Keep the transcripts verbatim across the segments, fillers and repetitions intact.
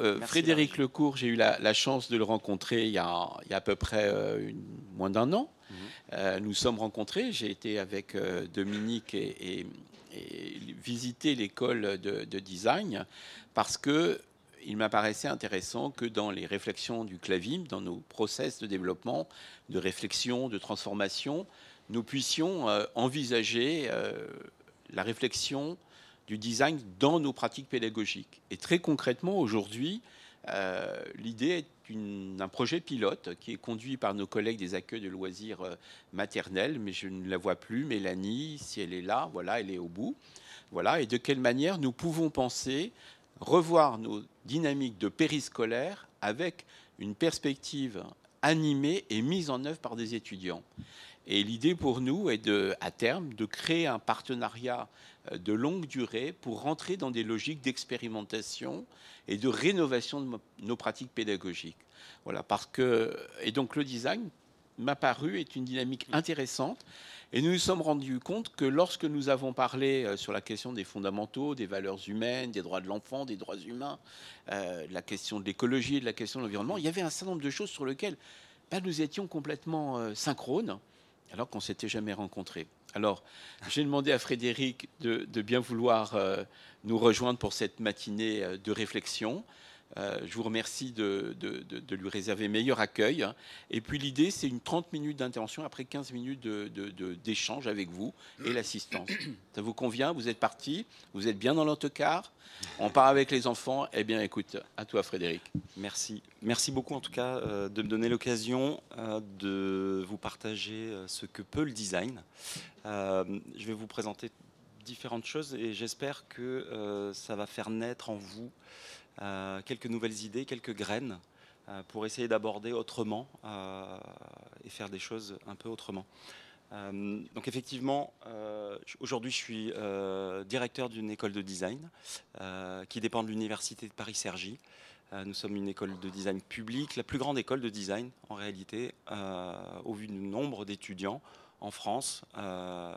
euh, Merci, Frédéric Larry. Lecourt, j'ai eu la, la chance de le rencontrer il y a, il y a à peu près euh, une- moins d'un an. Mhm. Euh, nous sommes rencontrés, j'ai été avec euh, Dominique et, et- et visiter l'école de, de design parce que il m'apparaissait intéressant que dans les réflexions du Clavim, dans nos process de développement, de réflexion, de transformation, nous puissions euh, envisager euh, la réflexion du design dans nos pratiques pédagogiques. Et très concrètement, aujourd'hui, euh, l'idée est une- un projet pilote qui est conduit par nos collègues des accueils de loisirs euh, maternels, mais je ne la vois plus, Mélanie, si elle est là, voilà, elle est au bout. Voilà, et de quelle manière nous pouvons penser revoir nos dynamiques de périscolaire avec une perspective animée et mise en œuvre par des étudiants. Et l'idée pour nous est de, à terme de créer un partenariat euh, de longue durée pour rentrer dans des logiques d'expérimentation et de rénovation de nos pratiques pédagogiques. Voilà, parce que, et donc le design m'a paru est une dynamique intéressante. Et nous nous sommes rendus compte que lorsque nous avons parlé euh, sur la question des fondamentaux, des valeurs humaines, des droits de l'enfant, des droits humains, euh, de la question de l'écologie, de la question de l'environnement, il y avait un certain nombre de choses sur lesquelles ben, nous étions complètement euh, synchrones alors qu'on ne s'était jamais rencontrés. Alors, j'ai demandé à Frédéric de, de bien vouloir euh, nous rejoindre pour cette matinée euh, de réflexion. Euh, je vous remercie de, de, de, de lui réserver meilleur accueil. Et puis l'idée, c'est une trente minutes d'intervention après quinze minutes de, de, de, d'échange avec vous et l'assistance. Ça vous convient? Vous êtes parti? Vous êtes bien dans l'autocar? On part avec les enfants? Eh bien, écoute, à toi, Frédéric. Merci. Merci beaucoup en tout cas euh, de me donner l'occasion euh, de vous partager euh, ce que peut le design. Euh, je vais vous présenter différentes choses et j'espère que euh, ça va faire naître en vous euh, quelques nouvelles idées, quelques graines euh, pour essayer d'aborder autrement euh, et faire des choses un peu autrement. Euh, donc effectivement, euh, aujourd'hui je suis euh, directeur d'une école de design euh, qui dépend de l'université de Paris-Cergy. Euh, nous sommes une école de design publique, la plus grande école de design en réalité, euh, au vu du nombre d'étudiants en France, euh,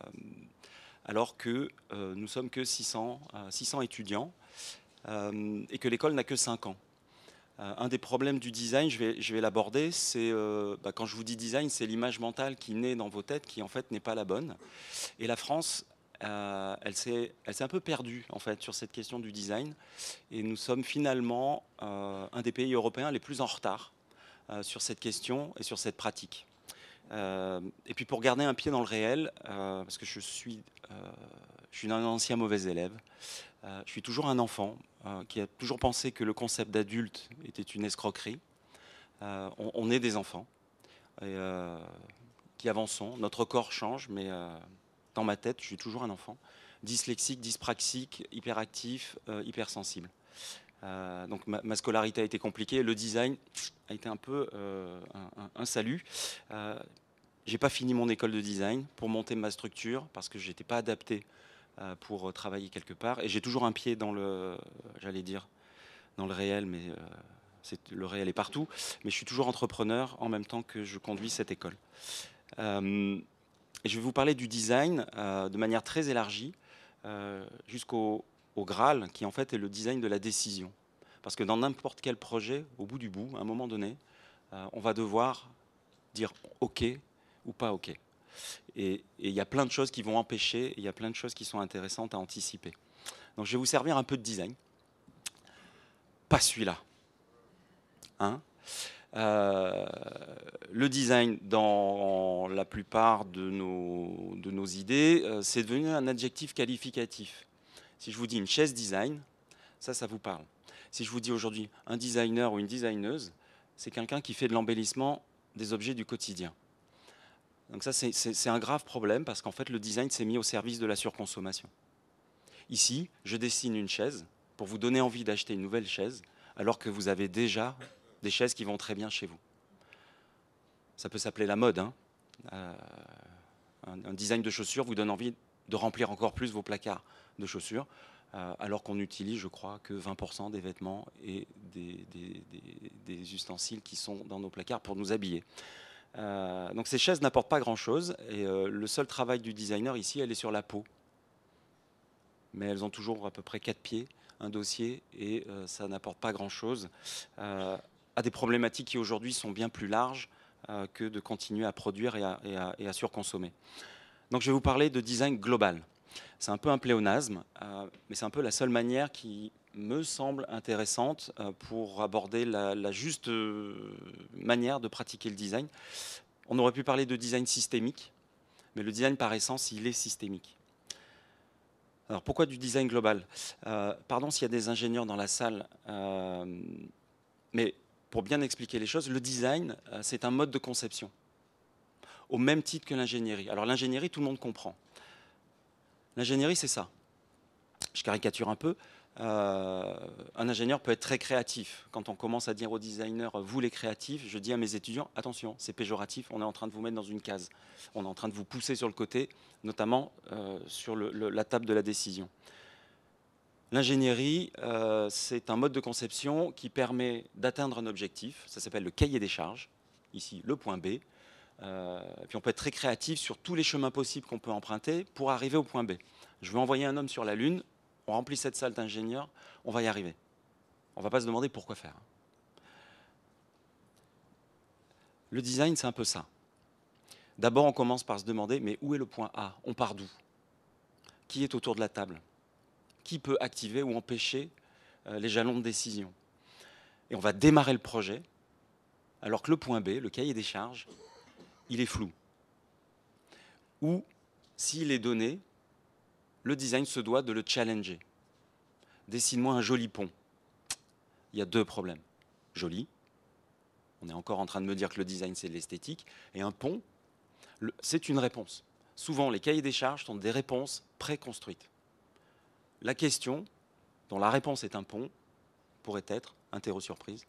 alors que euh, nous sommes que six cents, euh, six cents étudiants euh, et que l'école n'a que cinq ans. Euh, un des problèmes du design, je vais, je vais l'aborder, c'est euh, bah, quand je vous dis design, c'est l'image mentale qui naît dans vos têtes qui en fait n'est pas la bonne. Et la France, euh, elle s'est, elle s'est un peu perdue en fait sur cette question du design. Et nous sommes finalement euh, un des pays européens les plus en retard euh, sur cette question et sur cette pratique. Euh, et puis pour garder un pied dans le réel, euh, parce que je suis, euh, je suis un ancien mauvais élève, euh, je suis toujours un enfant euh, qui a toujours pensé que le concept d'adulte était une escroquerie. Euh, on, on est des enfants et, euh, qui avançons. Notre corps change, mais euh, dans ma tête, je suis toujours un enfant. Dyslexique, dyspraxique, hyperactif, euh, hypersensible. Euh, donc ma, ma scolarité a été compliquée. Le design a été un peu euh, un, un, un salut. Euh, j'ai pas fini mon école de design pour monter ma structure parce que j'étais pas adapté euh, pour travailler quelque part. Et j'ai toujours un pied dans le, j'allais dire, dans le réel, mais euh, c'est, le réel est partout. Mais je suis toujours entrepreneur en même temps que je conduis cette école. Euh, et je vais vous parler du design euh, de manière très élargie, euh, jusqu'au au Graal, qui en fait est le design de la décision. Parce que dans n'importe quel projet, au bout du bout, à un moment donné, euh, on va devoir dire OK ou pas OK. Et il y a plein de choses qui vont empêcher, il y a plein de choses qui sont intéressantes à anticiper. Donc je vais vous servir un peu de design. Pas celui-là. Hein Euh, le design, dans la plupart de nos, de nos idées, euh, c'est devenu un adjectif qualificatif. Si je vous dis une chaise design, ça, ça vous parle. Si je vous dis aujourd'hui un designer ou une designeuse, c'est quelqu'un qui fait de l'embellissement des objets du quotidien. Donc ça, c'est, c'est, c'est un grave problème parce qu'en fait, le design s'est mis au service de la surconsommation. Ici, je dessine une chaise pour vous donner envie d'acheter une nouvelle chaise alors que vous avez déjà des chaises qui vont très bien chez vous. Ça peut s'appeler la mode. Hein. Euh, un, un design de chaussures vous donne envie de remplir encore plus vos placards de chaussures, euh, alors qu'on utilise, je crois, que vingt pour cent des vêtements et des, des, des, des ustensiles qui sont dans nos placards pour nous habiller. Euh, donc ces chaises n'apportent pas grand-chose, et euh, le seul travail du designer ici, elle est sur la peau. Mais elles ont toujours à peu près quatre pieds, un dossier et euh, ça n'apporte pas grand-chose euh, à des problématiques qui aujourd'hui sont bien plus larges euh, que de continuer à produire et à, et à, et à surconsommer. Donc je vais vous parler de design global. C'est un peu un pléonasme, euh, mais c'est un peu la seule manière qui me semble intéressante euh, pour aborder la, la juste euh, manière de pratiquer le design. On aurait pu parler de design systémique, mais le design par essence, il est systémique. Alors pourquoi du design global? euh, Pardon s'il y a des ingénieurs dans la salle, euh, mais pour bien expliquer les choses, le design, euh, c'est un mode de conception, au même titre que l'ingénierie. Alors l'ingénierie, tout le monde comprend. L'ingénierie, c'est ça. Je caricature un peu. Euh, un ingénieur peut être très créatif. Quand on commence à dire aux designers, vous les créatifs, je dis à mes étudiants, attention, c'est péjoratif, on est en train de vous mettre dans une case. On est en train de vous pousser sur le côté, notamment euh, sur le, le, la table de la décision. L'ingénierie, euh, c'est un mode de conception qui permet d'atteindre un objectif. Ça s'appelle le cahier des charges, ici le point B. Euh, et puis on peut être très créatif sur tous les chemins possibles qu'on peut emprunter pour arriver au point B. Je veux envoyer un homme sur la Lune, on remplit cette salle d'ingénieurs, on va y arriver. On ne va pas se demander pourquoi faire. Le design, c'est un peu ça. D'abord, on commence par se demander, mais où est le point A? On part d'où? Qui est autour de la table? Qui peut activer ou empêcher euh, les jalons de décision? Et on va démarrer le projet, alors que le point B, le cahier des charges, il est flou. Ou, s'il est donné, le design se doit de le challenger. Dessine-moi un joli pont. Il y a deux problèmes. Joli, on est encore en train de me dire que le design c'est de l'esthétique, et un pont, c'est une réponse. Souvent, les cahiers des charges sont des réponses préconstruites. La question, dont la réponse est un pont, pourrait être, interro surprise,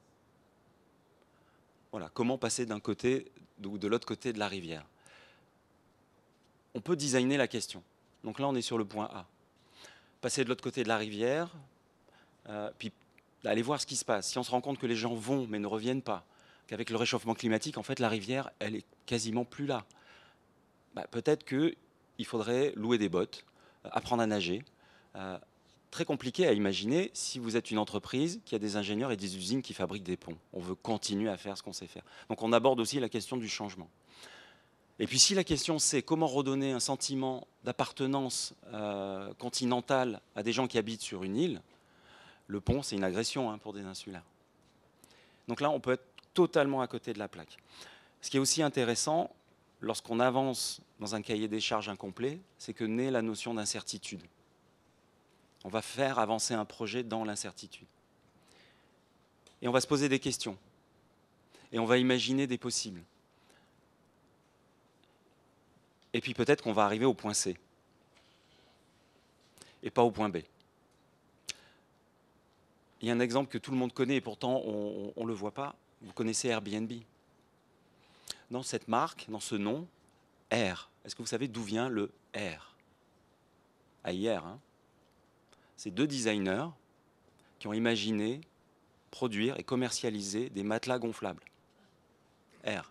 voilà, comment passer d'un côté ou de l'autre côté de la rivière. On peut designer la question. Donc là, on est sur le point A. Passer de l'autre côté de la rivière, euh, puis aller voir ce qui se passe. Si on se rend compte que les gens vont mais ne reviennent pas, qu'avec le réchauffement climatique, en fait, la rivière, elle est quasiment plus là. Bah, peut-être qu'il faudrait louer des bottes, apprendre à nager. Euh, très compliqué à imaginer si vous êtes une entreprise qui a des ingénieurs et des usines qui fabriquent des ponts. On veut continuer à faire ce qu'on sait faire. Donc on aborde aussi la question du changement. Et puis si la question c'est comment redonner un sentiment d'appartenance euh, continentale à des gens qui habitent sur une île, le pont c'est une agression hein, pour des insulaires. Donc là on peut être totalement à côté de la plaque. Ce qui est aussi intéressant lorsqu'on avance dans un cahier des charges incomplet, c'est que naît la notion d'incertitude. On va faire avancer un projet dans l'incertitude. Et on va se poser des questions. Et on va imaginer des possibles. Et puis peut-être qu'on va arriver au point C. Et pas au point B. Il y a un exemple que tout le monde connaît et pourtant on ne le voit pas. Vous connaissez Airbnb. Dans cette marque, dans ce nom, R. Est-ce que vous savez d'où vient le R? A I R, hein. C'est deux designers qui ont imaginé, produire et commercialiser des matelas gonflables. R.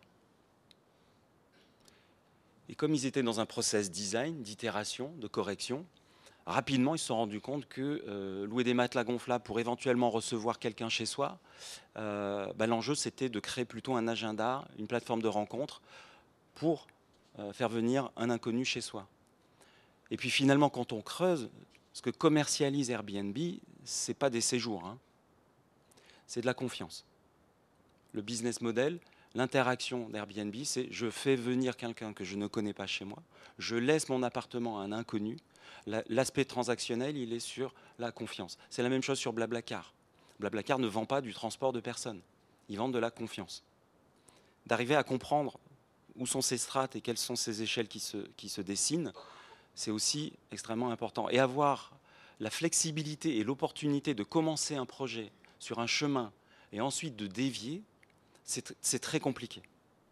Et comme ils étaient dans un process design, d'itération, de correction, rapidement ils se sont rendus compte que euh, louer des matelas gonflables pour éventuellement recevoir quelqu'un chez soi, euh, bah, l'enjeu c'était de créer plutôt un agenda, une plateforme de rencontre pour euh, faire venir un inconnu chez soi. Et puis finalement quand on creuse, ce que commercialise Airbnb, ce n'est pas des séjours, hein. C'est de la confiance. Le business model, l'interaction d'Airbnb, c'est je fais venir quelqu'un que je ne connais pas chez moi, je laisse mon appartement à un inconnu. L'aspect transactionnel, il est sur la confiance. C'est la même chose sur Blablacar. Blablacar ne vend pas du transport de personnes, ils vendent de la confiance. D'arriver à comprendre où sont ces strates et quelles sont ces échelles qui se, qui se dessinent, c'est aussi extrêmement important. Et avoir la flexibilité et l'opportunité de commencer un projet sur un chemin et ensuite de dévier, c'est très compliqué.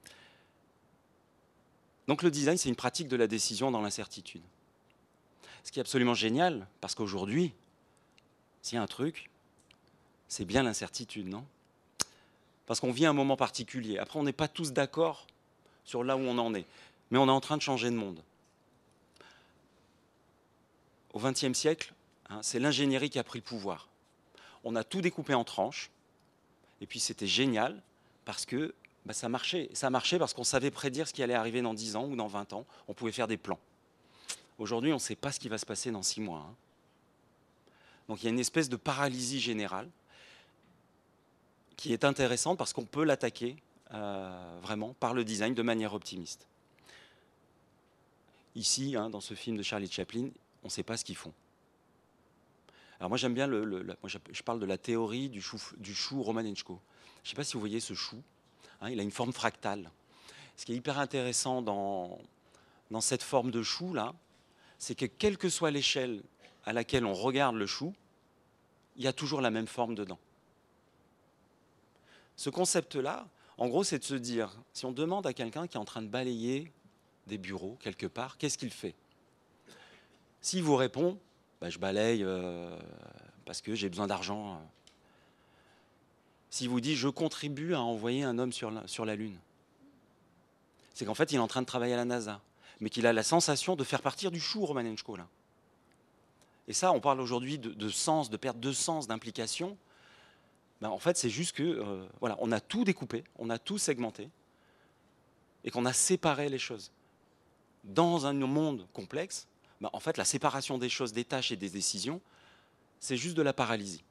Donc le design, c'est une pratique de la décision dans l'incertitude. Ce qui est absolument génial, parce qu'aujourd'hui, s'il y a un truc, c'est bien l'incertitude, non? Parce qu'on vit un moment particulier. Après, on n'est pas tous d'accord sur là où on en est. Mais on est en train de changer de monde. Au vingtième siècle, hein, c'est l'ingénierie qui a pris le pouvoir. On a tout découpé en tranches, et puis c'était génial, parce que bah, ça marchait. Ça marchait parce qu'on savait prédire ce qui allait arriver dans dix ans ou dans vingt ans. On pouvait faire des plans. Aujourd'hui, on ne sait pas ce qui va se passer dans six mois. Hein. Donc il y a une espèce de paralysie générale qui est intéressante parce qu'on peut l'attaquer euh, vraiment par le design de manière optimiste. Ici, hein, dans ce film de Charlie Chaplin, on ne sait pas ce qu'ils font. Alors moi j'aime bien, le, le, la, moi je parle de la théorie du chou, du chou Romanenko. Je ne sais pas si vous voyez ce chou, hein, il a une forme fractale. Ce qui est hyper intéressant dans, dans cette forme de chou là, c'est que quelle que soit l'échelle à laquelle on regarde le chou, il y a toujours la même forme dedans. Ce concept-là, en gros, c'est de se dire, si on demande à quelqu'un qui est en train de balayer des bureaux quelque part, qu'est-ce qu'il fait? S'il vous répond, bah, je balaye euh, parce que j'ai besoin d'argent. S'il vous dit, je contribue à envoyer un homme sur la, sur la Lune, c'est qu'en fait, il est en train de travailler à la NASA, mais qu'il a la sensation de faire partir du chou Romanenko, là. Et ça, on parle aujourd'hui de, de sens, de perte de sens, d'implication. Ben, en fait, c'est juste que, euh, voilà, on a tout découpé, on a tout segmenté, et qu'on a séparé les choses. Dans un monde complexe, ben, en fait, la séparation des choses, des tâches et des décisions, c'est juste de la paralysie.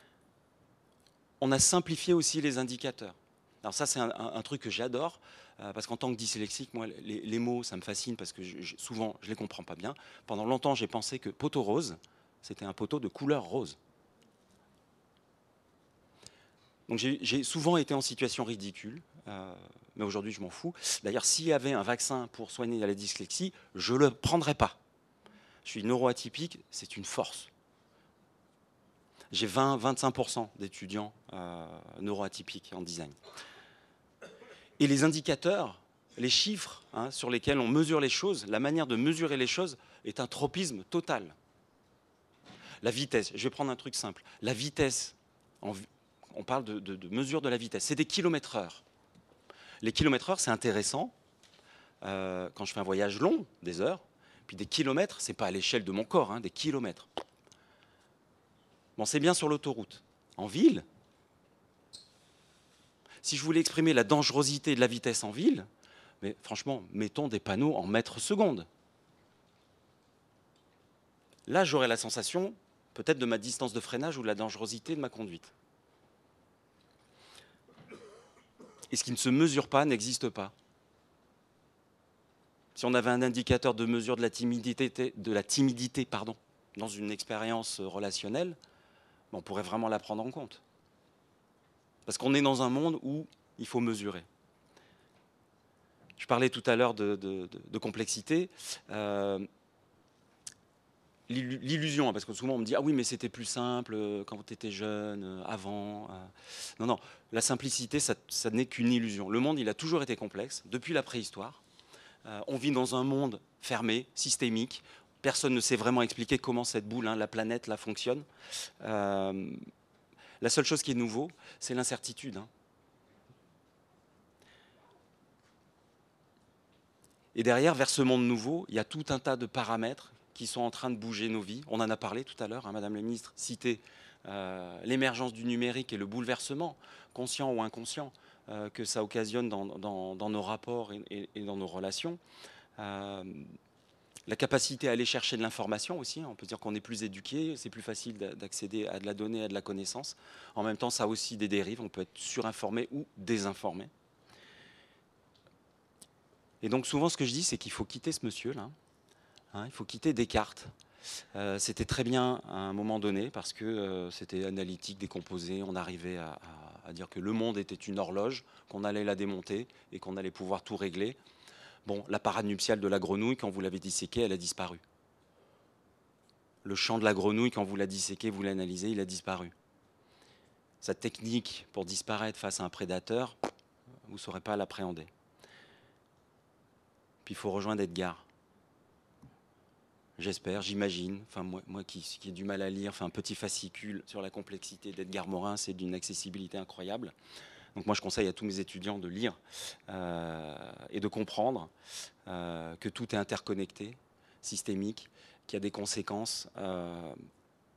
On a simplifié aussi les indicateurs. Alors ça, c'est un, un, un truc que j'adore, euh, parce qu'en tant que dyslexique, moi, les, les mots, ça me fascine, parce que je, je, souvent, je ne les comprends pas bien. Pendant longtemps, j'ai pensé que poteau rose, c'était un poteau de couleur rose. Donc j'ai souvent été en situation ridicule, euh, mais aujourd'hui je m'en fous. D'ailleurs, s'il y avait un vaccin pour soigner la dyslexie, je ne le prendrais pas. Je suis neuroatypique, c'est une force. J'ai vingt à vingt-cinq pour cent d'étudiants euh, neuroatypiques en design. Et les indicateurs, les chiffres hein, sur lesquels on mesure les choses, la manière de mesurer les choses est un tropisme total. La vitesse, je vais prendre un truc simple. La vitesse en on parle de, de, de mesure de la vitesse, c'est des kilomètres heure. Les kilomètres heure, c'est intéressant euh, quand je fais un voyage long, des heures, puis des kilomètres, c'est pas à l'échelle de mon corps, hein, des kilomètres. Bon, c'est bien sur l'autoroute. En ville, si je voulais exprimer la dangerosité de la vitesse en ville, mais franchement, mettons des panneaux en mètres secondes. Là, j'aurais la sensation, peut-être de ma distance de freinage ou de la dangerosité de ma conduite. Et ce qui ne se mesure pas n'existe pas. Si on avait un indicateur de mesure de la timidité, de la timidité pardon, dans une expérience relationnelle, on pourrait vraiment la prendre en compte. Parce qu'on est dans un monde où il faut mesurer. Je parlais tout à l'heure de, de, de, de complexité. Euh, L'illusion, parce que souvent on me dit « Ah oui, mais c'était plus simple quand tu étais jeune, avant. » Non, non, la simplicité, ça, ça n'est qu'une illusion. Le monde, il a toujours été complexe, depuis la préhistoire. Euh, on vit dans un monde fermé, systémique. Personne ne sait vraiment expliquer comment cette boule, hein, la planète, là, fonctionne. Euh, la seule chose qui est nouveau, c'est l'incertitude. Hein. Et derrière, vers ce monde nouveau, il y a tout un tas de paramètres qui sont en train de bouger nos vies. On en a parlé tout à l'heure, hein, Madame la Ministre citait euh, l'émergence du numérique et le bouleversement, conscient ou inconscient, euh, que ça occasionne dans, dans, dans nos rapports et, et, et dans nos relations. Euh, la capacité à aller chercher de l'information aussi, on peut dire qu'on est plus éduqué, c'est plus facile d'accéder à de la donnée, à de la connaissance. En même temps, ça a aussi des dérives, on peut être surinformé ou désinformé. Et donc souvent, ce que je dis, c'est qu'il faut quitter ce monsieur-là. Hein, il faut quitter Descartes. Euh, c'était très bien à un moment donné parce que euh, c'était analytique, décomposé. On arrivait à, à, à dire que le monde était une horloge, qu'on allait la démonter et qu'on allait pouvoir tout régler. Bon, la parade nuptiale de la grenouille, quand vous l'avez disséquée, elle a disparu. Le chant de la grenouille, quand vous la disséquez, vous l'analysez, il a disparu. Sa technique pour disparaître face à un prédateur, vous ne saurez pas l'appréhender. Puis il faut rejoindre Edgar. J'espère, j'imagine, enfin moi, moi qui, qui ai du mal à lire, enfin un petit fascicule sur la complexité d'Edgar Morin, c'est d'une accessibilité incroyable. Donc moi je conseille à tous mes étudiants de lire euh, et de comprendre euh, que tout est interconnecté, systémique, qu'il y a des conséquences euh,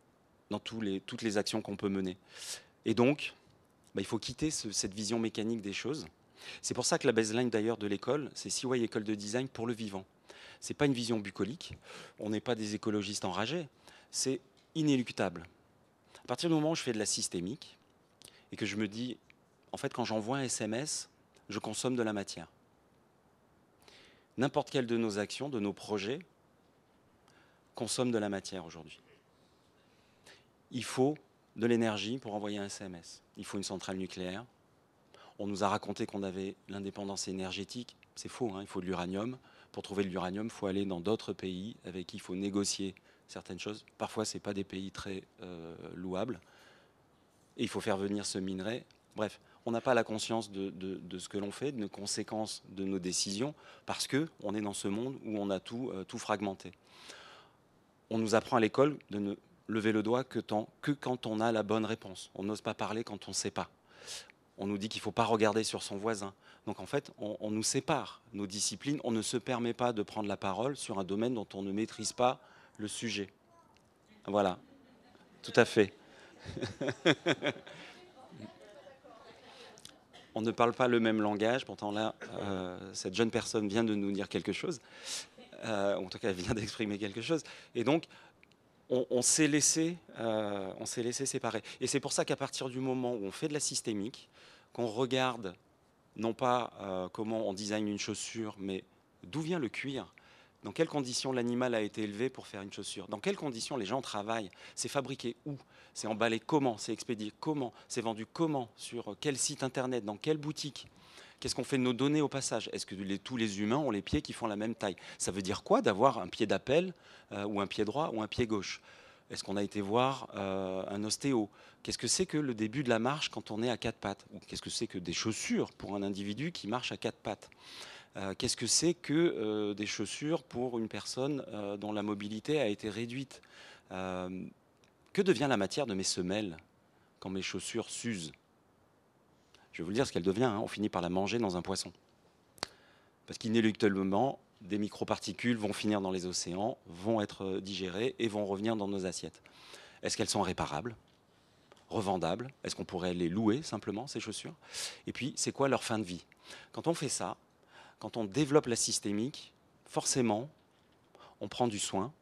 dans tous les, toutes les actions qu'on peut mener. Et donc, bah, il faut quitter ce, cette vision mécanique des choses. C'est pour ça que la baseline d'ailleurs de l'école, c'est C Y École de Design pour le vivant. Ce n'est pas une vision bucolique, on n'est pas des écologistes enragés, c'est inéluctable. À partir du moment où je fais de la systémique et que je me dis, en fait, quand j'envoie un S M S, je consomme de la matière. N'importe quelle de nos actions, de nos projets, consomme de la matière aujourd'hui. Il faut de l'énergie pour envoyer un S M S. Il faut une centrale nucléaire. On nous a raconté qu'on avait l'indépendance énergétique. C'est faux, hein, il faut de l'uranium. Pour trouver de l'uranium, il faut aller dans d'autres pays avec qui il faut négocier certaines choses. Parfois, ce n'est pas des pays très euh, louables. Et il faut faire venir ce minerai. Bref, on n'a pas la conscience de, de, de ce que l'on fait, de nos conséquences de nos décisions, parce qu'on est dans ce monde où on a tout, euh, tout fragmenté. On nous apprend à l'école de ne lever le doigt que, tant, que quand on a la bonne réponse. On n'ose pas parler quand on ne sait pas. On nous dit qu'il ne faut pas regarder sur son voisin. Donc en fait, on, on nous sépare. Nos disciplines, on ne se permet pas de prendre la parole sur un domaine dont on ne maîtrise pas le sujet. Voilà, tout à fait. On ne parle pas le même langage, pourtant là, euh, cette jeune personne vient de nous dire quelque chose, euh, en tout cas, elle vient d'exprimer quelque chose, et donc, on, on s'est laissé, euh, on s'est laissé séparer. Et c'est pour ça qu'à partir du moment où on fait de la systémique, qu'on regarde, non pas euh, comment on design une chaussure, mais d'où vient le cuir, dans quelles conditions l'animal a été élevé pour faire une chaussure, dans quelles conditions les gens travaillent, c'est fabriqué où, c'est emballé comment, c'est expédié comment, c'est vendu comment, sur quel site internet, dans quelle boutique, qu'est-ce qu'on fait de nos données au passage, est-ce que les, tous les humains ont les pieds qui font la même taille, ça veut dire quoi d'avoir un pied d'appel euh, ou un pied droit ou un pied gauche, est-ce qu'on a été voir euh, un ostéo, qu'est-ce que c'est que le début de la marche quand on est à quatre pattes, ou qu'est-ce que c'est que des chaussures pour un individu qui marche à quatre pattes. Euh, qu'est-ce que c'est que euh, des chaussures pour une personne euh, dont la mobilité a été réduite, euh, que devient la matière de mes semelles quand mes chaussures s'usent? Je vais vous le dire ce qu'elle devient, hein, on finit par la manger dans un poisson. Parce qu'inéluctablement, des microparticules vont finir dans les océans, vont être digérées et vont revenir dans nos assiettes. Est-ce qu'elles sont réparables, revendables? Est-ce qu'on pourrait les louer simplement, ces chaussures? Et puis, c'est quoi leur fin de vie? Quand on fait ça, quand on développe la systémique, forcément, on prend du soin,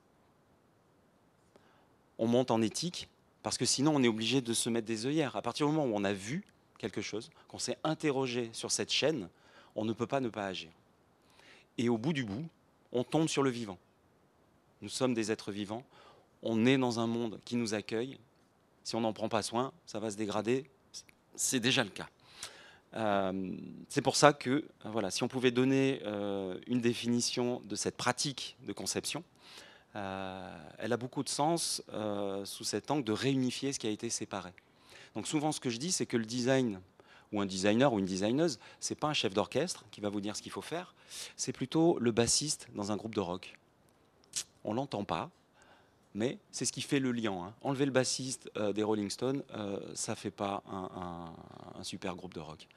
on monte en éthique, parce que sinon on est obligé de se mettre des œillères. À partir du moment où on a vu quelque chose, qu'on s'est interrogé sur cette chaîne, on ne peut pas ne pas agir. Et au bout du bout, on tombe sur le vivant. Nous sommes des êtres vivants, on est dans un monde qui nous accueille. Si on n'en prend pas soin, ça va se dégrader, c'est déjà le cas. Euh, c'est pour ça que, voilà, si on pouvait donner euh, une définition de cette pratique de conception, euh, elle a beaucoup de sens euh, sous cet angle de réunifier ce qui a été séparé. Donc souvent, ce que je dis, c'est que le design, ou un designer ou une designeuse, c'est pas un chef d'orchestre qui va vous dire ce qu'il faut faire, c'est plutôt le bassiste dans un groupe de rock. On l'entend pas, mais c'est ce qui fait le lien. Hein. Enlever le bassiste euh, des Rolling Stones, euh, ça fait pas un, un, un super groupe de rock.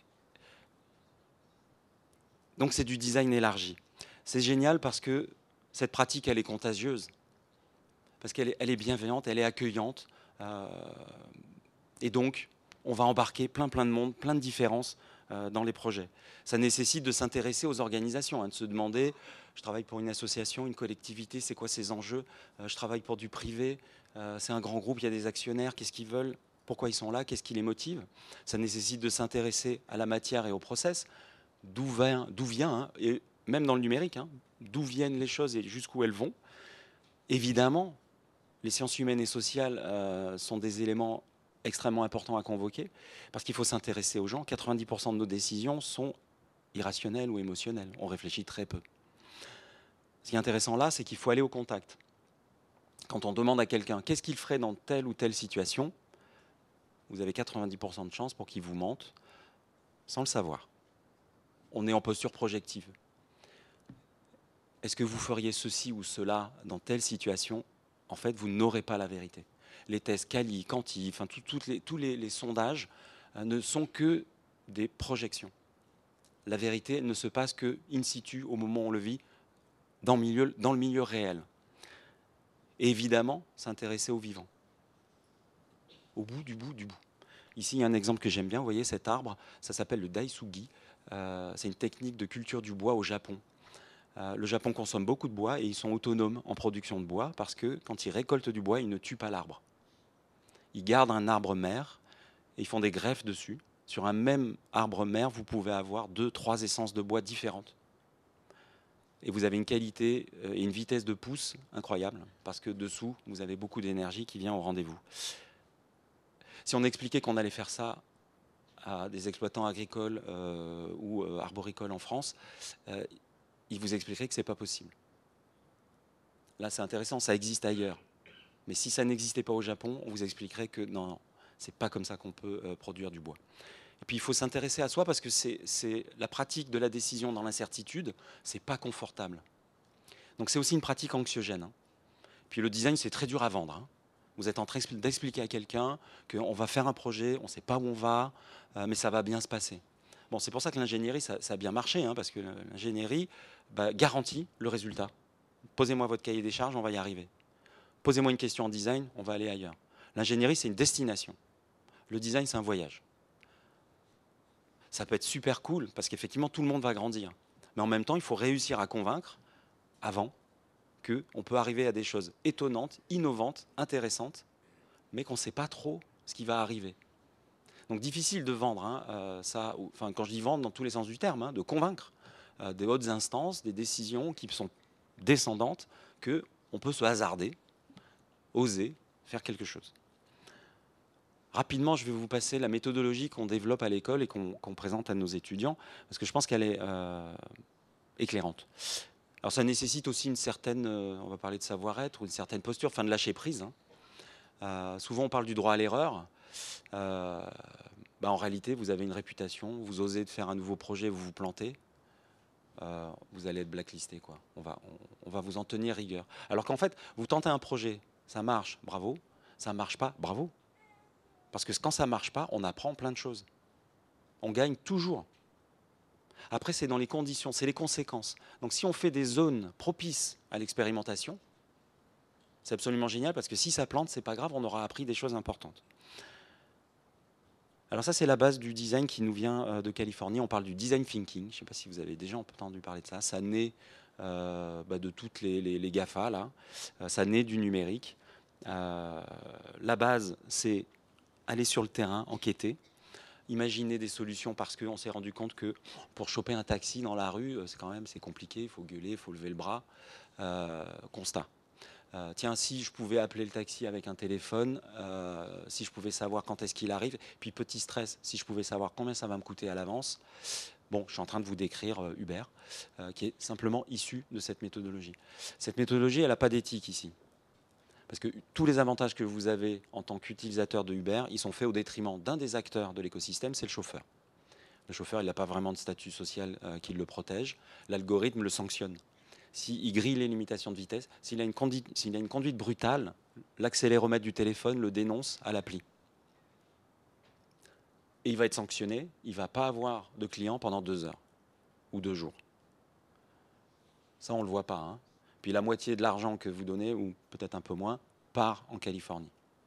Donc c'est du design élargi. C'est génial parce que cette pratique, elle est contagieuse, parce qu'elle est, elle est bienveillante, elle est accueillante, euh, et donc on va embarquer plein plein de monde, plein de différences euh, dans les projets. Ça nécessite de s'intéresser aux organisations, hein, de se demander, je travaille pour une association, une collectivité, c'est quoi ses enjeux, euh, je travaille pour du privé, euh, c'est un grand groupe, il y a des actionnaires, qu'est-ce qu'ils veulent, pourquoi ils sont là, qu'est-ce qui les motive. Ça nécessite de s'intéresser à la matière et au process, d'où vient, d'où vient hein, et même dans le numérique, hein, d'où viennent les choses et jusqu'où elles vont. Évidemment, les sciences humaines et sociales euh, sont des éléments extrêmement importants à convoquer, parce qu'il faut s'intéresser aux gens. quatre-vingt-dix pour cent de nos décisions sont irrationnelles ou émotionnelles. On réfléchit très peu. Ce qui est intéressant là, c'est qu'il faut aller au contact. Quand on demande à quelqu'un qu'est-ce qu'il ferait dans telle ou telle situation, vous avez quatre-vingt-dix pour cent de chances pour qu'il vous mente sans le savoir. On est en posture projective. Est-ce que vous feriez ceci ou cela dans telle situation? En fait, vous n'aurez pas la vérité. Les tests quali, quanti, enfin, tout, tout les, tous les, les sondages euh, ne sont que des projections. La vérité ne se passe que in situ, au moment où on le vit, dans le milieu, dans le milieu réel. Et évidemment, s'intéresser aux vivants. au bout du bout du bout. Ici, il y a un exemple que j'aime bien. Vous voyez cet arbre, ça s'appelle le daisugi. Euh, c'est une technique de culture du bois au Japon. Euh, le Japon consomme beaucoup de bois et ils sont autonomes en production de bois parce que quand ils récoltent du bois, ils ne tuent pas l'arbre. Ils gardent un arbre mère et ils font des greffes dessus. Sur un même arbre mère, vous pouvez avoir deux, trois essences de bois différentes. Et vous avez une qualité et une vitesse de pousse incroyable parce que dessous, vous avez beaucoup d'énergie qui vient au rendez-vous. Si on expliquait qu'on allait faire ça à des exploitants agricoles euh, ou euh, arboricoles en France, euh, ils vous expliqueraient que ce n'est pas possible. Là, c'est intéressant, ça existe ailleurs. Mais si ça n'existait pas au Japon, on vous expliquerait que non, non, c'est pas comme ça qu'on peut euh, produire du bois. Et puis il faut s'intéresser à soi parce que c'est, c'est la pratique de la décision dans l'incertitude, c'est pas confortable. Donc c'est aussi une pratique anxiogène. Hein. Puis le design, c'est très dur à vendre. Hein. Vous êtes en train d'expliquer à quelqu'un qu'on va faire un projet, on ne sait pas où on va, euh, mais ça va bien se passer. Bon, c'est pour ça que l'ingénierie, ça, ça a bien marché, hein, parce que l'ingénierie bah, garantit le résultat. Posez-moi votre cahier des charges, on va y arriver. Posez-moi une question en design, on va aller ailleurs. L'ingénierie, c'est une destination. Le design, c'est un voyage. Ça peut être super cool, parce qu'effectivement, tout le monde va grandir. Mais en même temps, il faut réussir à convaincre, avant, qu'on peut arriver à des choses étonnantes, innovantes, intéressantes, mais qu'on ne sait pas trop ce qui va arriver. Donc difficile de vendre, hein, euh, ça, ou, enfin, quand je dis vendre dans tous les sens du terme, hein, de convaincre euh, des hautes instances, des décisions qui sont descendantes, qu'on peut se hasarder, oser faire quelque chose. Rapidement, je vais vous passer la méthodologie qu'on développe à l'école et qu'on qu'on présente à nos étudiants, parce que je pense qu'elle est euh, éclairante. Alors ça nécessite aussi une certaine, euh, on va parler de savoir-être, ou une certaine posture, enfin de lâcher prise. Hein. Euh, souvent on parle du droit à l'erreur. Euh, bah en réalité, vous avez une réputation, vous osez de faire un nouveau projet, vous vous plantez, euh, vous allez être blacklisté, quoi. On va, on, on va vous en tenir rigueur. Alors qu'en fait, vous tentez un projet, ça marche, bravo. Ça marche pas, bravo. Parce que quand ça marche pas, on apprend plein de choses. On gagne toujours. Après, c'est dans les conditions, c'est les conséquences. Donc si on fait des zones propices à l'expérimentation, c'est absolument génial parce que si ça plante, c'est pas grave, on aura appris des choses importantes. Alors ça, c'est la base du design qui nous vient de Californie. On parle du design thinking. Je ne sais pas si vous avez déjà entendu parler de ça. Ça naît euh, bah, de toutes les, les, les GAFA, là. Euh, ça naît du numérique. Euh, la base, c'est aller sur le terrain, enquêter, imaginer des solutions parce qu'on s'est rendu compte que pour choper un taxi dans la rue, c'est quand même c'est compliqué, il faut gueuler, il faut lever le bras. Euh, constat. Euh, tiens, si je pouvais appeler le taxi avec un téléphone, euh, si je pouvais savoir quand est-ce qu'il arrive, puis petit stress, si je pouvais savoir combien ça va me coûter à l'avance. Bon, je suis en train de vous décrire euh, Uber, euh, qui est simplement issu de cette méthodologie. Cette méthodologie, elle n'a pas d'éthique ici. Parce que tous les avantages que vous avez en tant qu'utilisateur de Uber, ils sont faits au détriment d'un des acteurs de l'écosystème, c'est le chauffeur. Le chauffeur, il n'a pas vraiment de statut social euh, qui le protège. L'algorithme le sanctionne. S'il grille les limitations de vitesse, s'il a une conduite, s'il a une conduite brutale, l'accéléromètre du téléphone le dénonce à l'appli. Et il va être sanctionné, il ne va pas avoir de client pendant deux heures ou deux jours. Ça, on ne le voit pas. Hein. Puis la moitié de l'argent que vous donnez, ou peut-être un peu moins, part en Californie.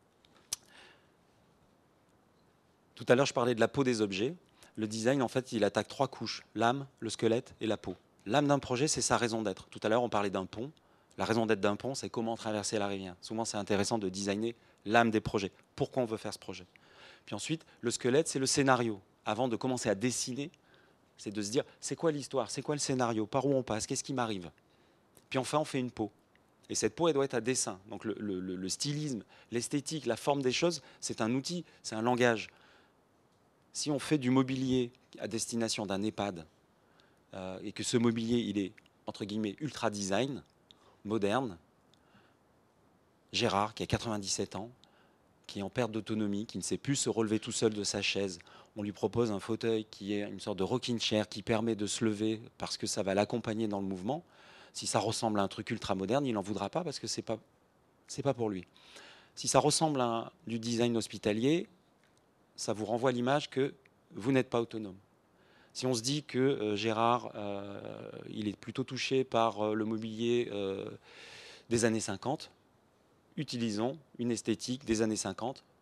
Tout à l'heure, je parlais de la peau des objets. Le design, en fait, il attaque trois couches, l'âme, le squelette et la peau. L'âme d'un projet, c'est sa raison d'être. Tout à l'heure, on parlait d'un pont. La raison d'être d'un pont, c'est comment traverser la rivière. Souvent, c'est intéressant de designer l'âme des projets. Pourquoi on veut faire ce projet? Puis ensuite, le squelette, c'est le scénario. Avant de commencer à dessiner, c'est de se dire, c'est quoi l'histoire? C'est quoi le scénario? Par où on passe? Qu'est-ce qui m'arrive? Puis enfin, on fait une peau. Et cette peau, elle doit être à dessin. Donc le, le, le stylisme, l'esthétique, la forme des choses, c'est un outil, c'est un langage. Si on fait du mobilier à destination d'un EHPAD, euh, et que ce mobilier, il est, entre guillemets, ultra design, moderne, Gérard, qui a quatre-vingt-dix-sept ans, qui est en perte d'autonomie, qui ne sait plus se relever tout seul de sa chaise, on lui propose un fauteuil qui est une sorte de rocking chair qui permet de se lever parce que ça va l'accompagner dans le mouvement. Si ça ressemble à un truc ultra moderne, il n'en voudra pas parce que ce n'est pas, c'est pas pour lui. Si ça ressemble à un, du design hospitalier, ça vous renvoie l'image que vous n'êtes pas autonome. Si on se dit que euh, Gérard, euh, il est plutôt touché par euh, le mobilier euh, des années cinquante, utilisons une esthétique des années cinquante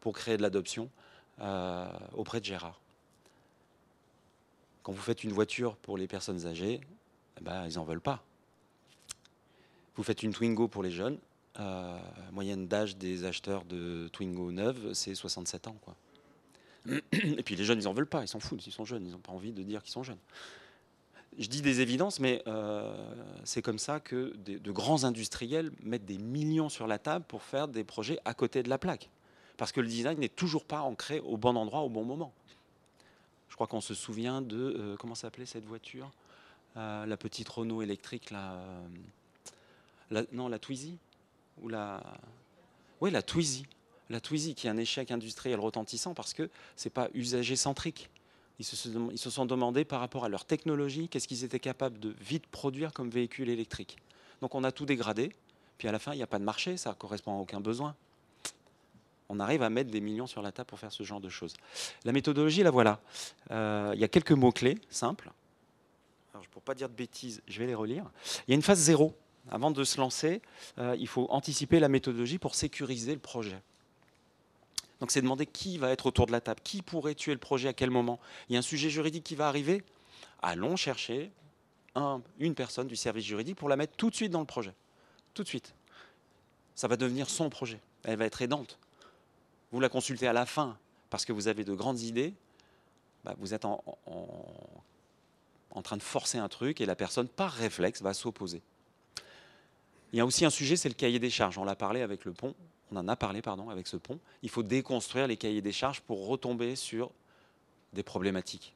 pour créer de l'adoption euh, auprès de Gérard. Quand vous faites une voiture pour les personnes âgées, eh ben, ils n'en veulent pas. Vous faites une Twingo pour les jeunes, euh, moyenne d'âge des acheteurs de Twingo neuves, c'est soixante-sept ans, quoi. Et puis les jeunes, ils n'en veulent pas, ils s'en foutent, ils sont jeunes, ils n'ont pas envie de dire qu'ils sont jeunes. Je dis des évidences, mais euh, c'est comme ça que des, de grands industriels mettent des millions sur la table pour faire des projets à côté de la plaque. Parce que le design n'est toujours pas ancré au bon endroit, au bon moment. Je crois qu'on se souvient de, euh, comment s'appelait cette voiture euh, la petite Renault électrique, là, euh, la, non, la Twizy ou la... Oui, la Twizy. La Twizy, qui est un échec industriel retentissant parce que ce n'est pas usager centrique. Ils se, ils se sont demandé par rapport à leur technologie, qu'est-ce qu'ils étaient capables de vite produire comme véhicule électrique. Donc on a tout dégradé, puis à la fin, il n'y a pas de marché, ça ne correspond à aucun besoin. On arrive à mettre des millions sur la table pour faire ce genre de choses. La méthodologie, la voilà. Euh, il y a quelques mots-clés simples. Alors, pour ne pas dire de bêtises, je vais les relire. Il y a une phase zéro. Avant de se lancer, euh, il faut anticiper la méthodologie pour sécuriser le projet. Donc c'est demander qui va être autour de la table, qui pourrait tuer le projet à quel moment. Il y a un sujet juridique qui va arriver, allons chercher un, une personne du service juridique pour la mettre tout de suite dans le projet. Tout de suite. Ça va devenir son projet. Elle va être aidante. Vous la consultez à la fin parce que vous avez de grandes idées, bah vous êtes en, en, en train de forcer un truc et la personne, par réflexe, va s'opposer. Il y a aussi un sujet, c'est le cahier des charges. On l'a parlé avec le pont. On en a parlé pardon, avec ce pont. Il faut déconstruire les cahiers des charges pour retomber sur des problématiques.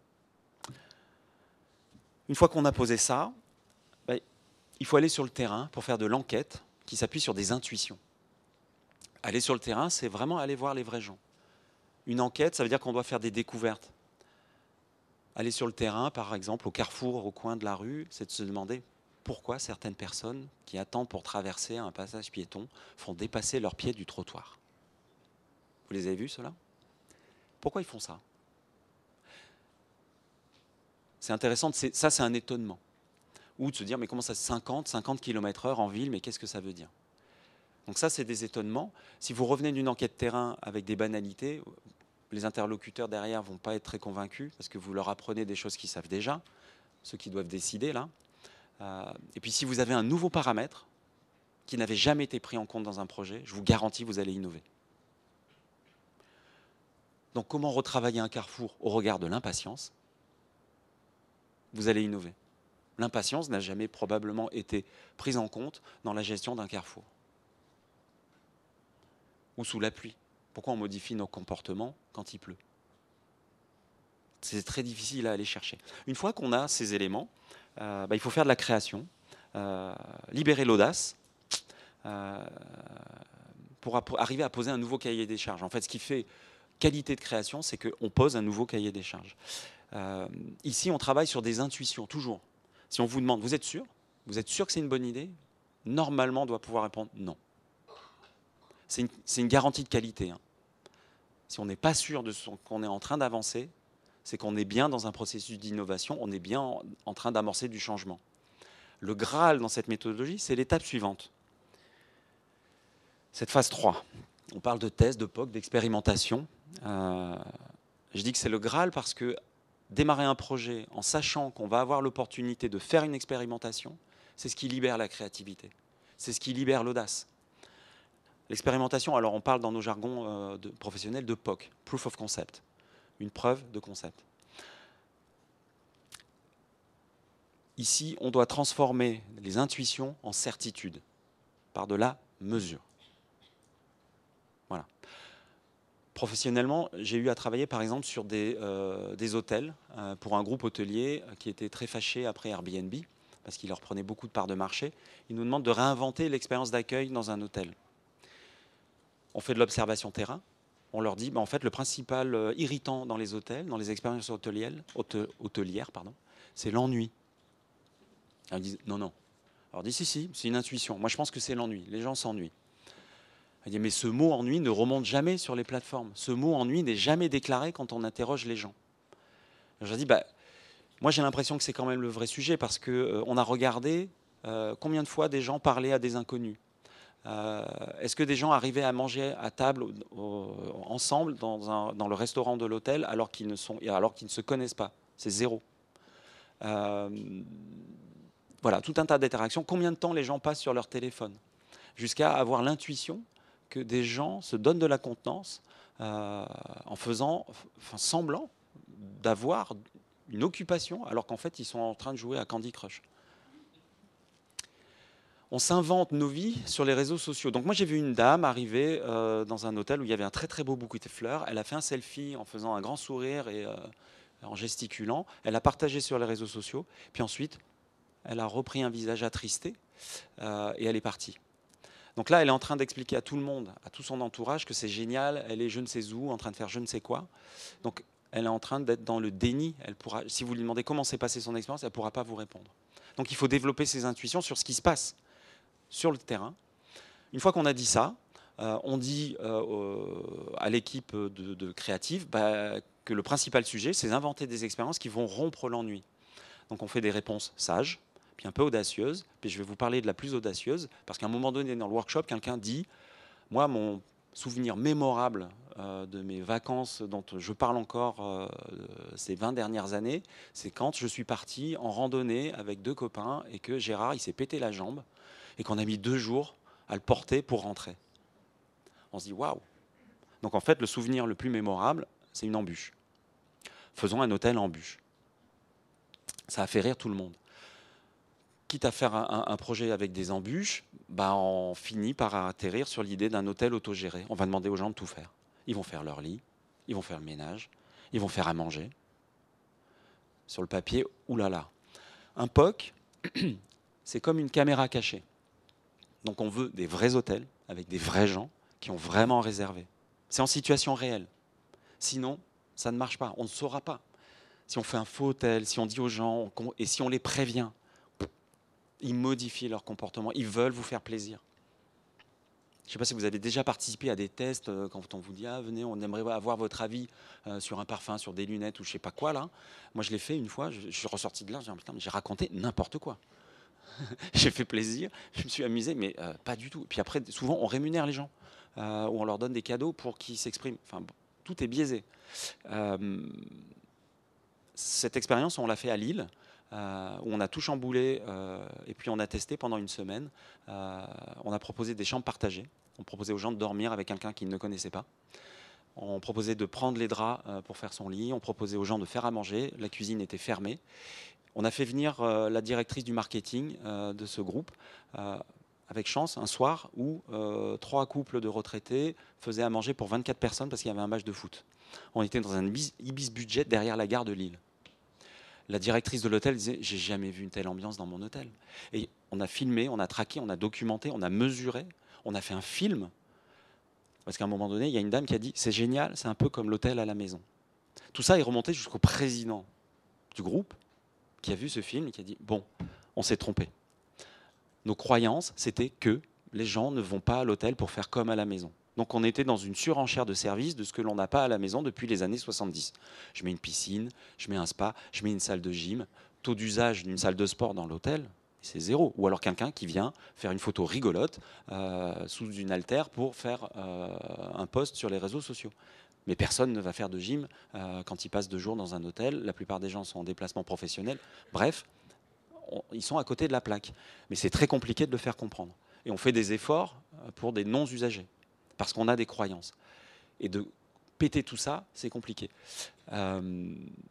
Une fois qu'on a posé ça, ben, il faut aller sur le terrain pour faire de l'enquête qui s'appuie sur des intuitions. Aller sur le terrain, c'est vraiment aller voir les vrais gens. Une enquête, ça veut dire qu'on doit faire des découvertes. Aller sur le terrain, par exemple, au carrefour, au coin de la rue, c'est de se demander pourquoi certaines personnes qui attendent pour traverser un passage piéton font dépasser leurs pieds du trottoir. Vous les avez vus, ceux-là? Pourquoi ils font ça? C'est intéressant, ça c'est un étonnement. Ou de se dire, mais comment ça, cinquante, cinquante kilomètres heure en ville, mais qu'est-ce que ça veut dire? Donc ça, c'est des étonnements. Si vous revenez d'une enquête terrain avec des banalités, les interlocuteurs derrière ne vont pas être très convaincus, parce que vous leur apprenez des choses qu'ils savent déjà, ceux qui doivent décider là. Euh, et puis si vous avez un nouveau paramètre qui n'avait jamais été pris en compte dans un projet, je vous garantis vous allez innover. Donc comment retravailler un carrefour au regard de l'impatience? Vous allez innover. L'impatience n'a jamais probablement été prise en compte dans la gestion d'un carrefour. Ou sous la pluie. Pourquoi on modifie nos comportements quand il pleut? C'est très difficile à aller chercher. Une fois qu'on a ces éléments, Euh, bah, il faut faire de la création, euh, libérer l'audace euh, pour, pour arriver à poser un nouveau cahier des charges. En fait, ce qui fait qualité de création, c'est qu'on pose un nouveau cahier des charges. Euh, ici, on travaille sur des intuitions, toujours. Si on vous demande, vous êtes sûr? Vous êtes sûr que c'est une bonne idée? Normalement, on doit pouvoir répondre non. C'est une, c'est une garantie de qualité. Hein. Si on n'est pas sûr de ce qu'on est en train d'avancer, c'est qu'on est bien dans un processus d'innovation, on est bien en, en train d'amorcer du changement. Le Graal dans cette méthodologie, c'est l'étape suivante. Cette phase trois, on parle de tests, de P O C, d'expérimentation. Euh, je dis que c'est le Graal parce que démarrer un projet en sachant qu'on va avoir l'opportunité de faire une expérimentation, c'est ce qui libère la créativité, c'est ce qui libère l'audace. L'expérimentation, alors on parle dans nos jargons euh, de, professionnels de P O C, Proof of Concept. Une preuve de concept. Ici, on doit transformer les intuitions en certitudes par de la mesure. Voilà. Professionnellement, j'ai eu à travailler par exemple sur des, euh, des hôtels euh, pour un groupe hôtelier qui était très fâché après Airbnb parce qu'il leur prenait beaucoup de parts de marché. Ils nous demandent de réinventer l'expérience d'accueil dans un hôtel. On fait de l'observation terrain. On leur dit, bah, en fait, le principal euh, irritant dans les hôtels, dans les expériences hôtelières, hôte, hôtelières pardon, c'est l'ennui. Ils disent, non, non. Alors, on dit, si, si, c'est une intuition. Moi, je pense que c'est l'ennui. Les gens s'ennuient. Elle dit, mais ce mot ennui ne remonte jamais sur les plateformes. Ce mot ennui n'est jamais déclaré quand on interroge les gens. Alors, je dis, bah, moi, j'ai l'impression que c'est quand même le vrai sujet parce qu'on euh, a regardé euh, combien de fois des gens parlaient à des inconnus. Euh, Est-ce que des gens arrivaient à manger à table au, au, ensemble dans, un, dans le restaurant de l'hôtel alors qu'ils ne, sont, alors qu'ils ne se connaissent pas? C'est zéro. Euh, voilà, tout un tas d'interactions. Combien de temps les gens passent sur leur téléphone? Jusqu'à avoir l'intuition que des gens se donnent de la contenance euh, en faisant, enfin, semblant d'avoir une occupation alors qu'en fait ils sont en train de jouer à Candy Crush. On s'invente nos vies sur les réseaux sociaux. Donc moi j'ai vu une dame arriver euh, dans un hôtel où il y avait un très très beau bouquet de fleurs. Elle a fait un selfie en faisant un grand sourire et euh, en gesticulant. Elle a partagé sur les réseaux sociaux. Puis ensuite, elle a repris un visage attristé euh, et elle est partie. Donc là, elle est en train d'expliquer à tout le monde, à tout son entourage, que c'est génial. Elle est je ne sais où, en train de faire je ne sais quoi. Donc elle est en train d'être dans le déni. Elle pourra, si vous lui demandez comment s'est passée son expérience, elle ne pourra pas vous répondre. Donc il faut développer ses intuitions sur ce qui se passe sur le terrain. Une fois qu'on a dit ça, euh, on dit euh, à l'équipe de, de créative bah, que le principal sujet, c'est d'inventer des expériences qui vont rompre l'ennui. Donc on fait des réponses sages, puis un peu audacieuses, puis je vais vous parler de la plus audacieuse, parce qu'à un moment donné dans le workshop, quelqu'un dit « Moi, mon souvenir mémorable euh, de mes vacances dont je parle encore euh, ces vingt dernières années, c'est quand je suis parti en randonnée avec deux copains et que Gérard, il s'est pété la jambe, et qu'on a mis deux jours à le porter pour rentrer. » On se dit « Waouh !» Donc en fait, le souvenir le plus mémorable, c'est une embûche. Faisons un hôtel en bûche. Ça a fait rire tout le monde. Quitte à faire un, un projet avec des embûches, bah on finit par atterrir sur l'idée d'un hôtel autogéré. On va demander aux gens de tout faire. Ils vont faire leur lit, ils vont faire le ménage, ils vont faire à manger. Sur le papier, oulala. Un P O C, c'est comme une caméra cachée. Donc on veut des vrais hôtels avec des vrais gens qui ont vraiment réservé. C'est en situation réelle. Sinon, ça ne marche pas. On ne saura pas. Si on fait un faux hôtel, si on dit aux gens, et si on les prévient, ils modifient leur comportement. Ils veulent vous faire plaisir. Je ne sais pas si vous avez déjà participé à des tests quand on vous dit ah, « venez, on aimerait avoir votre avis euh, sur un parfum, sur des lunettes ou je ne sais pas quoi. » là. Moi, je l'ai fait une fois. Je, je suis ressorti de là. J'ai raconté n'importe quoi. J'ai fait plaisir, je me suis amusé, mais euh, pas du tout. Puis après, souvent, on rémunère les gens, euh, ou on leur donne des cadeaux pour qu'ils s'expriment. Enfin, bon, tout est biaisé. Euh, cette expérience, on l'a fait à Lille, euh, où on a tout chamboulé, euh, et puis on a testé pendant une semaine. Euh, on a proposé des chambres partagées. On proposait aux gens de dormir avec quelqu'un qu'ils ne connaissaient pas. On proposait de prendre les draps euh, pour faire son lit. On proposait aux gens de faire à manger. La cuisine était fermée. On a fait venir euh, la directrice du marketing euh, de ce groupe, euh, avec chance, un soir où euh, trois couples de retraités faisaient à manger pour vingt-quatre personnes parce qu'il y avait un match de foot. On était dans un Ibis budget derrière la gare de Lille. La directrice de l'hôtel disait « J'ai jamais vu une telle ambiance dans mon hôtel ». Et on a filmé, on a traqué, on a documenté, on a mesuré, on a fait un film. Parce qu'à un moment donné, il y a une dame qui a dit « C'est génial, c'est un peu comme l'hôtel à la maison ». Tout ça est remonté jusqu'au président du groupe, qui a vu ce film et qui a dit « Bon, on s'est trompé. Nos croyances, c'était que les gens ne vont pas à l'hôtel pour faire comme à la maison. » Donc on était dans une surenchère de services de ce que l'on n'a pas à la maison depuis les années soixante-dix. Je mets une piscine, je mets un spa, je mets une salle de gym. Taux d'usage d'une salle de sport dans l'hôtel, c'est zéro. Ou alors quelqu'un qui vient faire une photo rigolote euh, sous une haltère pour faire euh, un post sur les réseaux sociaux. Mais personne ne va faire de gym euh, quand il passe deux jours dans un hôtel. La plupart des gens sont en déplacement professionnel. Bref, on, ils sont à côté de la plaque. Mais c'est très compliqué de le faire comprendre. Et on fait des efforts pour des non-usagers, parce qu'on a des croyances. Et de péter tout ça, c'est compliqué. Euh,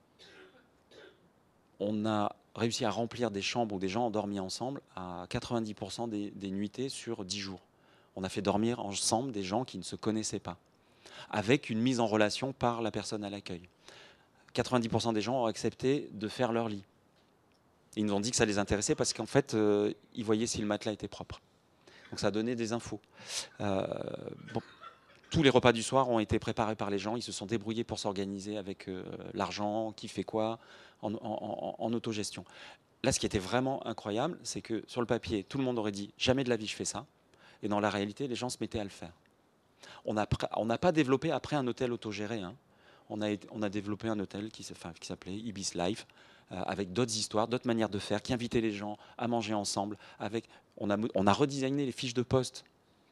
on a réussi à remplir des chambres où des gens ont dormi ensemble à quatre-vingt-dix pour cent des, des nuitées sur dix jours. On a fait dormir ensemble des gens qui ne se connaissaient pas, avec une mise en relation par la personne à l'accueil. quatre-vingt-dix pour cent des gens ont accepté de faire leur lit. Ils nous ont dit que ça les intéressait parce qu'en fait, euh, ils voyaient si le matelas était propre. Donc ça a donné des infos. Euh, bon, tous les repas du soir ont été préparés par les gens. Ils se sont débrouillés pour s'organiser avec euh, l'argent, qui fait quoi, en, en, en, en autogestion. Là, ce qui était vraiment incroyable, c'est que sur le papier, tout le monde aurait dit « jamais de la vie je fais ça ». Et dans la réalité, les gens se mettaient à le faire. On n'a pas développé après un hôtel autogéré. Hein. On, a, on a développé un hôtel qui s'appelait Ibis Life, euh, avec d'autres histoires, d'autres manières de faire, qui invitait les gens à manger ensemble. Avec, on, a, on a redesigné les fiches de poste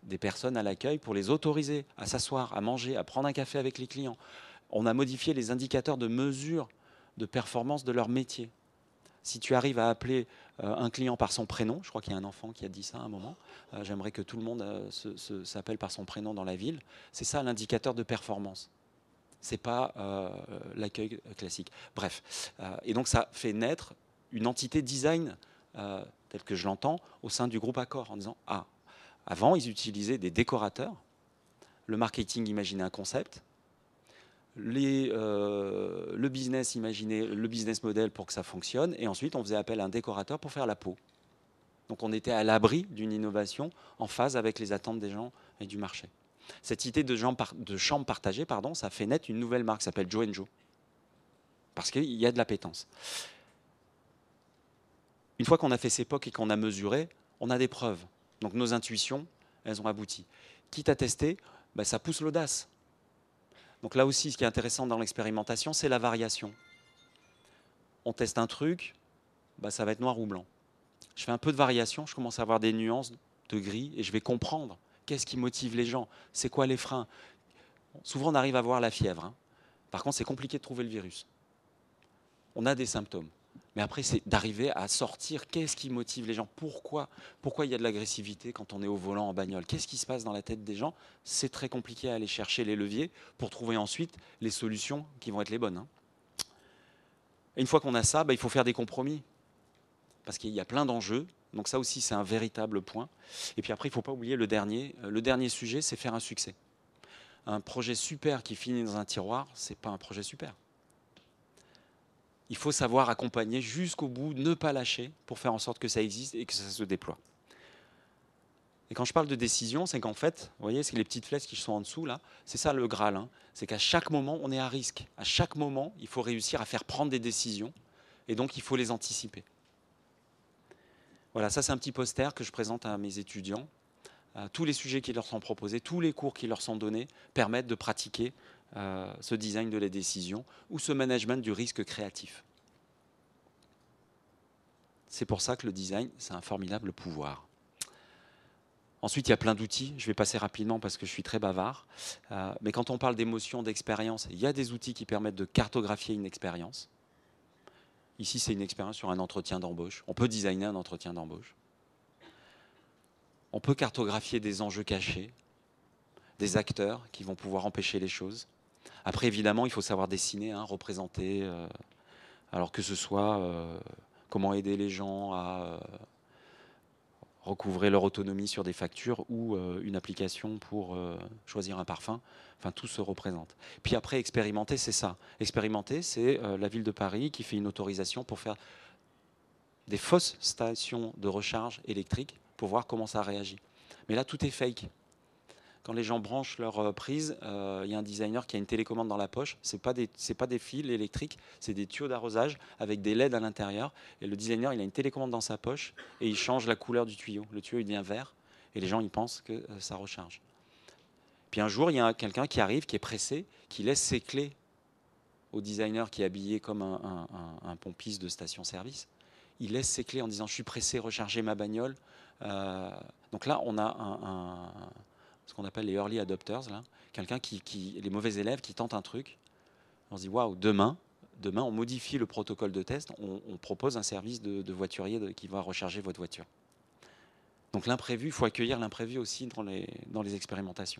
des personnes à l'accueil pour les autoriser à s'asseoir, à manger, à prendre un café avec les clients. On a modifié les indicateurs de mesure de performance de leur métier. Si tu arrives à appeler euh, un client par son prénom, je crois qu'il y a un enfant qui a dit ça à un moment, euh, j'aimerais que tout le monde euh, se, se, s'appelle par son prénom dans la ville, c'est ça l'indicateur de performance. Ce n'est pas euh, l'accueil classique. Bref, euh, et donc ça fait naître une entité design, euh, telle que je l'entends, au sein du groupe Accor, en disant, ah, avant ils utilisaient des décorateurs, le marketing imaginait un concept, Les, euh, le business, imaginez le business model pour que ça fonctionne, et ensuite on faisait appel à un décorateur pour faire la peau. Donc on était à l'abri d'une innovation en phase avec les attentes des gens et du marché. Cette idée de, gens par, de chambre partagée, pardon, ça fait naître une nouvelle marque qui s'appelle Joe and Joe, parce qu'il y a de l'appétence. Une fois qu'on a fait ces P O C et qu'on a mesuré, on a des preuves. Donc nos intuitions, elles ont abouti. Quitte à tester, bah, ça pousse l'audace. Donc là aussi, ce qui est intéressant dans l'expérimentation, c'est la variation. On teste un truc, bah, ça va être noir ou blanc. Je fais un peu de variation, je commence à avoir des nuances de gris et je vais comprendre qu'est-ce qui motive les gens, c'est quoi les freins. Souvent, on arrive à voir la fièvre. Hein. Par contre, c'est compliqué de trouver le virus. On a des symptômes. Mais après, c'est d'arriver à sortir qu'est-ce qui motive les gens. Pourquoi, pourquoi il y a de l'agressivité quand on est au volant en bagnole? Qu'est-ce qui se passe dans la tête des gens? C'est très compliqué à aller chercher les leviers pour trouver ensuite les solutions qui vont être les bonnes. Hein. Et une fois qu'on a ça, bah, il faut faire des compromis. Parce qu'il y a plein d'enjeux. Donc ça aussi, c'est un véritable point. Et puis après, il ne faut pas oublier le dernier. Le dernier sujet, c'est faire un succès. Un projet super qui finit dans un tiroir, ce n'est pas un projet super. Il faut savoir accompagner jusqu'au bout, ne pas lâcher pour faire en sorte que ça existe et que ça se déploie. Et quand je parle de décision, c'est qu'en fait, vous voyez, c'est les petites flèches qui sont en dessous, là, c'est ça le Graal. Hein. C'est qu'à chaque moment, on est à risque. À chaque moment, il faut réussir à faire prendre des décisions et donc il faut les anticiper. Voilà, ça c'est un petit poster que je présente à mes étudiants. Euh, tous les sujets qui leur sont proposés, tous les cours qui leur sont donnés permettent de pratiquer euh, ce design de la décision ou ce management du risque créatif. C'est pour ça que le design, c'est un formidable pouvoir. Ensuite, il y a plein d'outils. Je vais passer rapidement parce que je suis très bavard. Euh, mais quand on parle d'émotion, d'expérience, il y a des outils qui permettent de cartographier une expérience. Ici, c'est une expérience sur un entretien d'embauche. On peut designer un entretien d'embauche. On peut cartographier des enjeux cachés, des acteurs qui vont pouvoir empêcher les choses. Après, évidemment, il faut savoir dessiner, hein, représenter, euh, alors que ce soit euh, comment aider les gens à euh, recouvrer leur autonomie sur des factures ou euh, une application pour euh, choisir un parfum. Enfin, tout se représente. Puis après, expérimenter, c'est ça. Expérimenter, c'est euh, la ville de Paris qui fait une autorisation pour faire des fausses stations de recharge électrique pour voir comment ça réagit. Mais là, tout est fake. Quand les gens branchent leur euh, prise, il euh, y a un designer qui a une télécommande dans la poche. Ce n'est pas, pas des fils électriques, c'est des tuyaux d'arrosage avec des L E D à l'intérieur. Et le designer, il a une télécommande dans sa poche et il change la couleur du tuyau. Le tuyau, il devient vert et les gens, ils pensent que euh, ça recharge. Puis un jour, il y a quelqu'un qui arrive, qui est pressé, qui laisse ses clés au designer qui est habillé comme un, un, un, un pompiste de station-service. Il laisse ses clés en disant « je suis pressé, recharger ma bagnole euh, ». Donc là, on a un, un, ce qu'on appelle les early adopters, là, quelqu'un qui, qui, les mauvais élèves qui tentent un truc. On se dit « waouh, demain, demain, on modifie le protocole de test, on, on propose un service de, de voiturier de, qui va recharger votre voiture ». Donc l'imprévu, il faut accueillir l'imprévu aussi dans les, dans les expérimentations.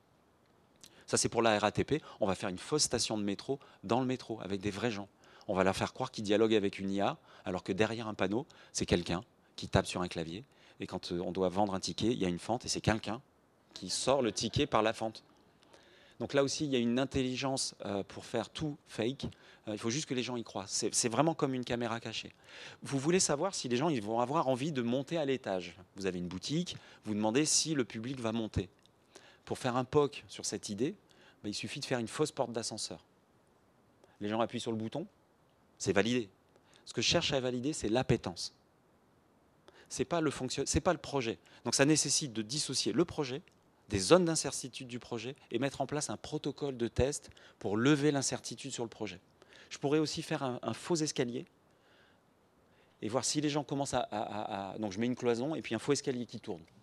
Ça, c'est pour la R A T P. On va faire une fausse station de métro dans le métro avec des vrais gens. On va leur faire croire qu'ils dialoguent avec une I A, alors que derrière un panneau, c'est quelqu'un qui tape sur un clavier. Et quand on doit vendre un ticket, il y a une fente et c'est quelqu'un qui sort le ticket par la fente. Donc là aussi, il y a une intelligence euh, pour faire tout fake. Euh, il faut juste que les gens y croient. C'est vraiment comme une caméra cachée. Vous voulez savoir si les gens ils vont avoir envie de monter à l'étage. Vous avez une boutique, vous demandez si le public va monter. Pour faire un P O C sur cette idée, ben, il suffit de faire une fausse porte d'ascenseur. Les gens appuient sur le bouton, c'est validé. Ce que je cherche à valider, c'est l'appétence. Ce n'est pas le fonction... c'est pas le projet. Donc ça nécessite de dissocier le projet des zones d'incertitude du projet et mettre en place un protocole de test pour lever l'incertitude sur le projet. Je pourrais aussi faire un, un faux escalier et voir si les gens commencent à, à, à... Donc je mets une cloison et puis un faux escalier qui tourne.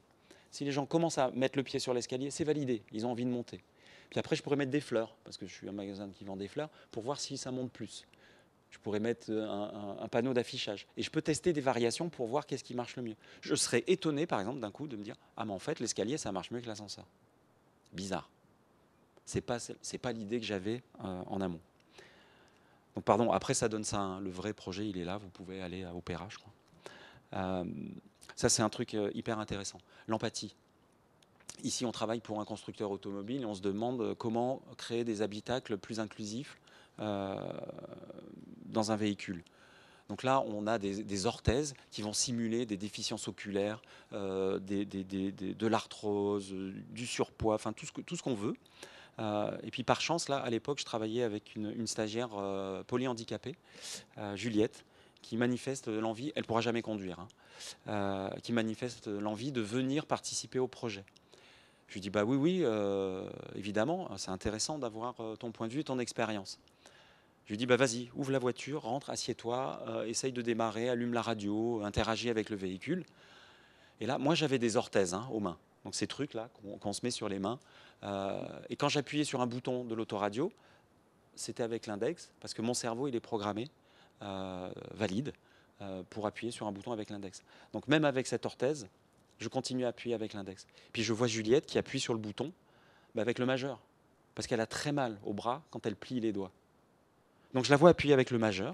Si les gens commencent à mettre le pied sur l'escalier, c'est validé, ils ont envie de monter. Puis après, je pourrais mettre des fleurs, parce que je suis un magasin qui vend des fleurs, pour voir si ça monte plus. Je pourrais mettre un, un, un panneau d'affichage. Et je peux tester des variations pour voir qu'est-ce qui marche le mieux. Je serais étonné, par exemple, d'un coup, de me dire « Ah, mais en fait, l'escalier, ça marche mieux que l'ascenseur. » Bizarre. Ce n'est pas, c'est pas l'idée que j'avais euh, en amont. Donc, pardon, après, ça donne ça. Hein, le vrai projet, il est là. Vous pouvez aller à Opéra, je crois. Euh, ça, c'est un truc euh, hyper intéressant. L'empathie. Ici, on travaille pour un constructeur automobile et on se demande comment créer des habitacles plus inclusifs euh, dans un véhicule. Donc là, on a des, des orthèses qui vont simuler des déficiences oculaires, euh, des, des, des, des, de l'arthrose, du surpoids, enfin tout ce, que, tout ce qu'on veut. Euh, et puis par chance, là, à l'époque, je travaillais avec une, une stagiaire euh, polyhandicapée, euh, Juliette, qui manifeste l'envie, elle ne pourra jamais conduire, hein, euh, qui manifeste l'envie de venir participer au projet. Je lui dis, bah oui, oui, euh, évidemment, c'est intéressant d'avoir ton point de vue et ton expérience. Je lui dis, bah vas-y, ouvre la voiture, rentre, assieds-toi, euh, essaye de démarrer, allume la radio, interagis avec le véhicule. Et là, moi, j'avais des orthèses hein, aux mains. Donc ces trucs-là qu'on qu'on se met sur les mains. Euh, et quand j'appuyais sur un bouton de l'autoradio, c'était avec l'index, parce que mon cerveau, il est programmé, euh, valide, euh, pour appuyer sur un bouton avec l'index. Donc même avec cette orthèse, je continue à appuyer avec l'index. Puis je vois Juliette qui appuie sur le bouton bah avec le majeur, parce qu'elle a très mal au bras quand elle plie les doigts. Donc je la vois appuyer avec le majeur,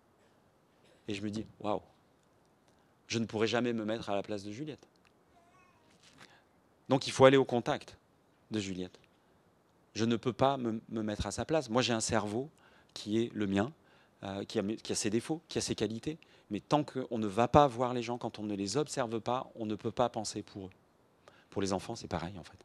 et je me dis, waouh, je ne pourrai jamais me mettre à la place de Juliette. Donc il faut aller au contact de Juliette. Je ne peux pas me, me mettre à sa place. Moi j'ai un cerveau qui est le mien, euh, qui, a, qui a ses défauts, qui a ses qualités, mais tant qu'on ne va pas voir les gens, quand on ne les observe pas, on ne peut pas penser pour eux. Pour les enfants, c'est pareil en fait.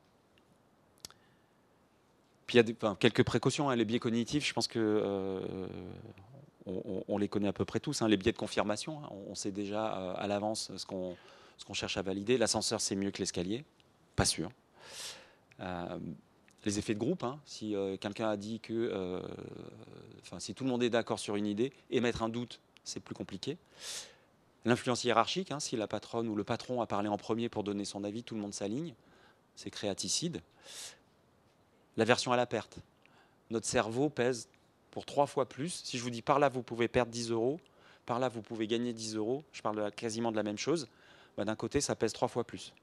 Puis il y a des, enfin, quelques précautions, hein, les biais cognitifs, je pense que euh, on, on les connaît à peu près tous, hein, les biais de confirmation, hein, on sait déjà euh, à l'avance ce qu'on ce qu'on cherche à valider. L'ascenseur, c'est mieux que l'escalier, pas sûr. Euh, les effets de groupe, hein, si euh, quelqu'un a dit que, euh, enfin, si tout le monde est d'accord sur une idée, émettre un doute, c'est plus compliqué. L'influence hiérarchique, hein, si la patronne ou le patron a parlé en premier pour donner son avis, tout le monde s'aligne, c'est créaticide. L'aversion à la perte. Notre cerveau pèse pour trois fois plus. Si je vous dis par là, vous pouvez perdre dix euros, par là, vous pouvez gagner dix euros, je parle de la, quasiment de la même chose, bah, d'un côté, ça pèse trois fois plus.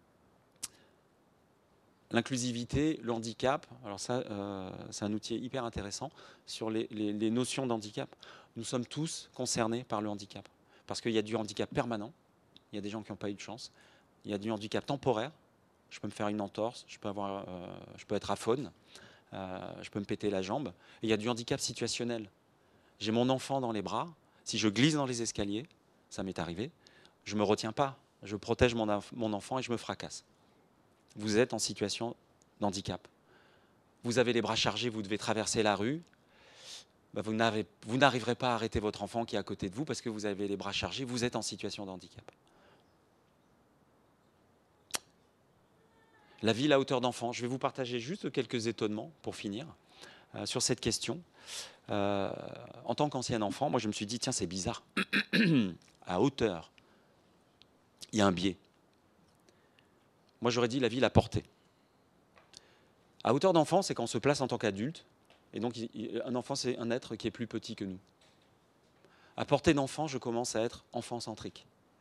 L'inclusivité, le handicap, alors ça, euh, c'est un outil hyper intéressant sur les, les, les notions d'handicap. Nous sommes tous concernés par le handicap, parce qu'il y a du handicap permanent, il y a des gens qui n'ont pas eu de chance, il y a du handicap temporaire, je peux me faire une entorse, je peux, avoir, euh, je peux être aphone, euh, je peux me péter la jambe, et il y a du handicap situationnel. J'ai mon enfant dans les bras, si je glisse dans les escaliers, ça m'est arrivé, je ne me retiens pas, je protège mon, mon enfant et je me fracasse. Vous êtes en situation d'handicap. Vous avez les bras chargés, vous devez traverser la rue. Ben vous n'arriverez pas à arrêter votre enfant qui est à côté de vous parce que vous avez les bras chargés, vous êtes en situation d'handicap. La vie, la hauteur d'enfant. Je vais vous partager juste quelques étonnements pour finir euh, sur cette question. Euh, en tant qu'ancien enfant, moi je me suis dit, tiens, c'est bizarre. À hauteur, il y a un biais. Moi, j'aurais dit la vie, la portée. À hauteur d'enfant, c'est quand on se place en tant qu'adulte. Et donc, un enfant, c'est un être qui est plus petit que nous. À portée d'enfant, je commence à être enfant-centrique.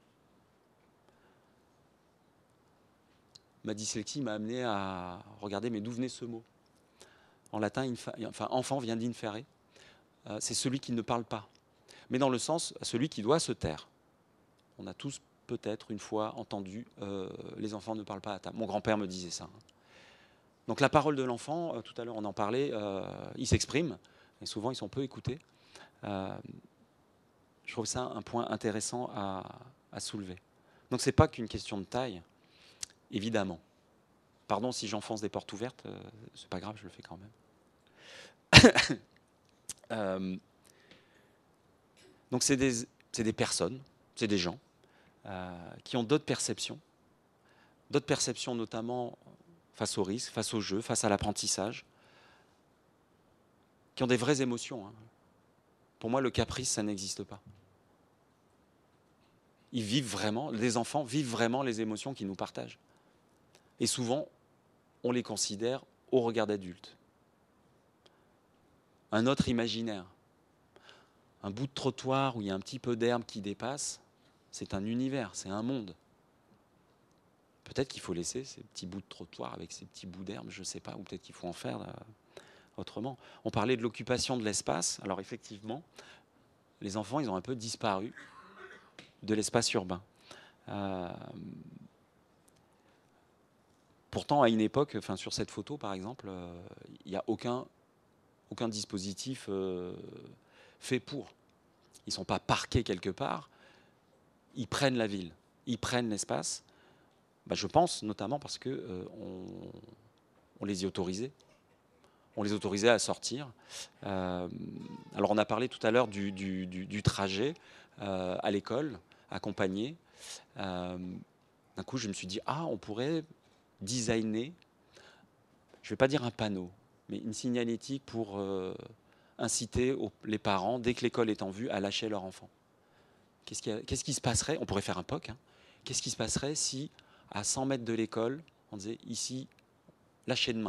Ma dyslexie m'a amené à regarder, mais d'où venait ce mot? En latin, enfin, enfant vient d'infere. Euh, c'est celui qui ne parle pas. Mais dans le sens, celui qui doit se taire. On a tous peut-être une fois entendu euh, les enfants ne parlent pas à table. Mon grand-père me disait ça. Donc la parole de l'enfant, euh, tout à l'heure on en parlait, euh, il s'exprime, et souvent ils sont peu écoutés. Euh, je trouve ça un point intéressant à, à soulever. Donc c'est pas qu'une question de taille, évidemment. Pardon si j'enfonce des portes ouvertes, euh, c'est pas grave, je le fais quand même. euh, donc c'est des, c'est des personnes, c'est des gens euh, qui ont d'autres perceptions, d'autres perceptions notamment face au risque, face au jeu, face à l'apprentissage, qui ont des vraies émotions. Hein. Pour moi, le caprice, ça n'existe pas. Ils vivent vraiment, les enfants vivent vraiment les émotions qu'ils nous partagent. Et souvent, on les considère au regard d'adultes. Un autre imaginaire, un bout de trottoir où il y a un petit peu d'herbe qui dépasse, c'est un univers, c'est un monde. Peut-être qu'il faut laisser ces petits bouts de trottoir avec ces petits bouts d'herbe, je ne sais pas, ou peut-être qu'il faut en faire là, autrement. On parlait de l'occupation de l'espace. Alors effectivement, les enfants, ils ont un peu disparu de l'espace urbain. Euh, pourtant, à une époque, enfin, sur cette photo par exemple, euh, il n'y a aucun, aucun dispositif euh, fait pour. Ils ne sont pas parqués quelque part, ils prennent la ville, ils prennent l'espace. Bah, je pense notamment parce qu'on euh, on les y autorisait. On les autorisait à sortir. Euh, alors on a parlé tout à l'heure du, du, du, du trajet euh, à l'école, accompagné. Euh, d'un coup, je me suis dit, ah, on pourrait designer, je ne vais pas dire un panneau, mais une signalétique pour euh, inciter aux, les parents, dès que l'école est en vue, à lâcher leur enfant. Qu'est-ce qui, a, qu'est-ce qui se passerait? On pourrait faire un P O C. Hein, qu'est-ce qui se passerait si, à cent mètres de l'école, on disait, ici, lâcher de main?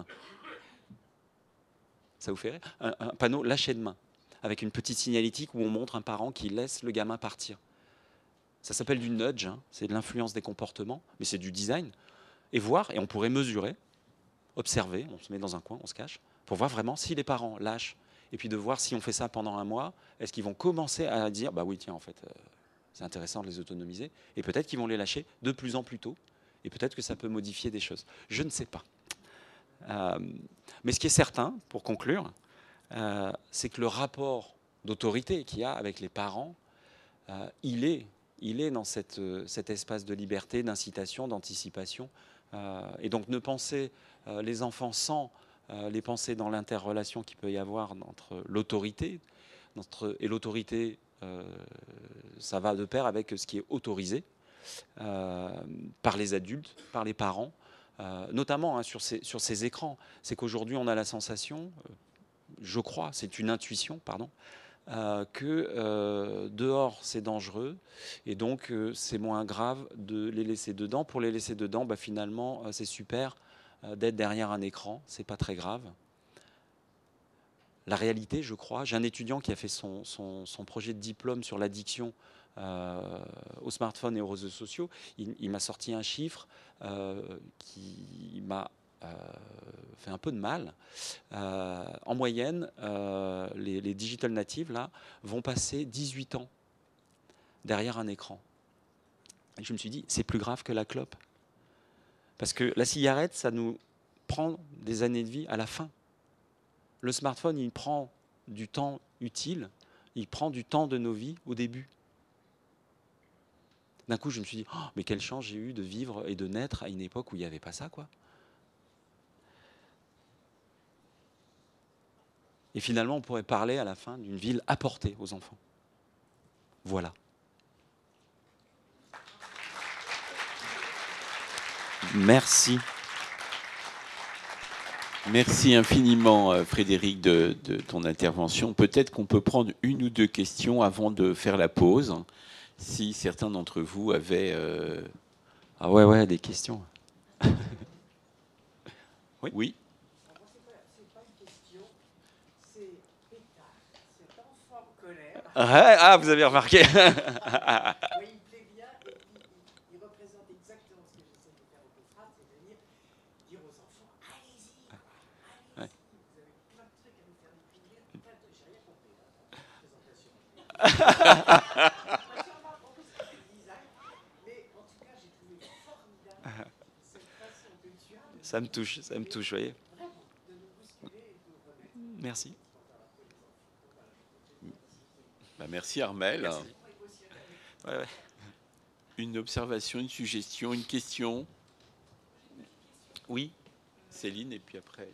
Ça vous fait rire? un, un panneau lâcher de main, avec une petite signalétique où on montre un parent qui laisse le gamin partir. Ça s'appelle du nudge, hein, c'est de l'influence des comportements, mais c'est du design. Et voir, et on pourrait mesurer, observer, on se met dans un coin, on se cache, pour voir vraiment si les parents lâchent, et puis de voir si on fait ça pendant un mois, est-ce qu'ils vont commencer à dire, bah oui, tiens, en fait, euh, c'est intéressant de les autonomiser, et peut-être qu'ils vont les lâcher de plus en plus tôt, et peut-être que ça peut modifier des choses. Je ne sais pas. Euh, mais ce qui est certain, pour conclure, euh, c'est que le rapport d'autorité qu'il y a avec les parents, euh, il est, il est dans cette, euh, cet espace de liberté, d'incitation, d'anticipation. Euh, et donc ne penser euh, les enfants sans euh, les penser dans l'interrelation qu'il peut y avoir entre l'autorité, entre, et l'autorité, euh, ça va de pair avec ce qui est autorisé euh, par les adultes, par les parents, euh, notamment hein, sur, ces, sur ces écrans. C'est qu'aujourd'hui, on a la sensation, euh, je crois, c'est une intuition, pardon, euh, que euh, dehors, c'est dangereux, et donc euh, c'est moins grave de les laisser dedans. Pour les laisser dedans, bah, finalement, euh, c'est super euh, d'être derrière un écran, c'est pas très grave. La réalité, je crois, j'ai un étudiant qui a fait son, son, son projet de diplôme sur l'addiction euh, aux smartphones et aux réseaux sociaux. Il, il m'a sorti un chiffre euh, qui m'a euh, fait un peu de mal. Euh, en moyenne, euh, les, les digital natives là, vont passer dix-huit ans derrière un écran. Et je me suis dit, c'est plus grave que la clope. Parce que la cigarette, ça nous prend des années de vie à la fin. Le smartphone, il prend du temps utile, il prend du temps de nos vies au début. D'un coup, je me suis dit, oh, mais quelle chance j'ai eu de vivre et de naître à une époque où il n'y avait pas ça, quoi. Et finalement, on pourrait parler à la fin d'une ville apportée aux enfants. Voilà. Merci. Merci infiniment, Frédéric, de, de ton intervention. Peut-être qu'on peut prendre une ou deux questions avant de faire la pause, si certains d'entre vous avaient... Euh... Ah ouais, ouais, des questions. Oui. Oui. Ah, vous avez remarqué. Oui, il plaît bien et il, il, il représente exactement ce que j'essaie de faire au Cofrat, c'est-à-dire dire aux enfants, allez-y, allez-y, ouais. Vous avez plein de trucs à nous faire découvrir, plein de... J'ai rien compris là, dans la présentation. Sûrement beaucoup ce que tu disais, mais en tout cas, j'ai trouvé formidable cette façon que tu as. Ça me touche, ça me touche, vous voyez. Vraiment, de nous bousculer et de nous remettre. Merci. Bah, merci Armel. Merci. Ouais, ouais. Une observation, une suggestion, une question. Oui. Céline, et puis après.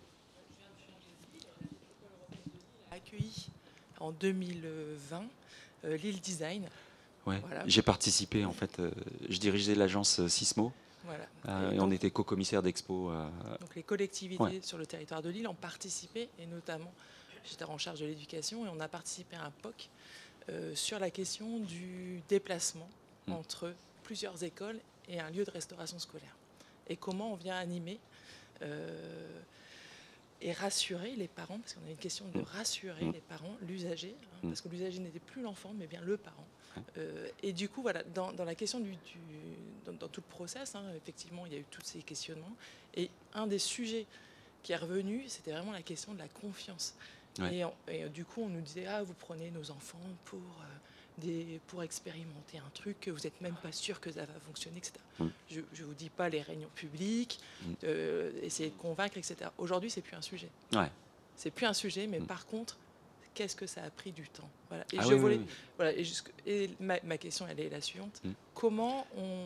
Accueilli en deux mille vingt euh, Lille Design. Ouais. Voilà. J'ai participé, en fait, euh, je dirigeais l'agence Sismo. Voilà. Euh, et et donc, on était co-commissaire d'expo. Euh... Donc les collectivités ouais. sur le territoire de Lille ont participé, et notamment, j'étais en charge de l'éducation, et on a participé à un P O C euh, sur la question du déplacement mmh. entre plusieurs écoles et un lieu de restauration scolaire. et comment on vient animer euh, et rassurer les parents, parce qu'on a une question de rassurer Mmh. les parents, l'usager, hein, Mmh. parce que l'usager n'était plus l'enfant, mais bien le parent. Euh, et du coup, voilà, dans, dans la question du, du dans, dans tout le process, hein, effectivement, il y a eu tous ces questionnements. Et un des sujets qui est revenu, c'était vraiment la question de la confiance. Ouais. Et, on- et du coup, on nous disait, ah, vous prenez nos enfants pour, euh, des, pour expérimenter un truc que vous n'êtes même pas sûr que ça va fonctionner, et cetera. Mm. Je ne vous dis pas les réunions publiques, Mm. euh, essayer de convaincre, et cetera. Aujourd'hui, c'est plus un sujet. Ouais. C'est plus un sujet, mais Mm. par contre, qu'est-ce que ça a pris du temps. Voilà. Et Ah je oui, voulais, oui, oui. voilà, et, jusque- et ma, ma question, elle est la suivante. Mm. Comment on,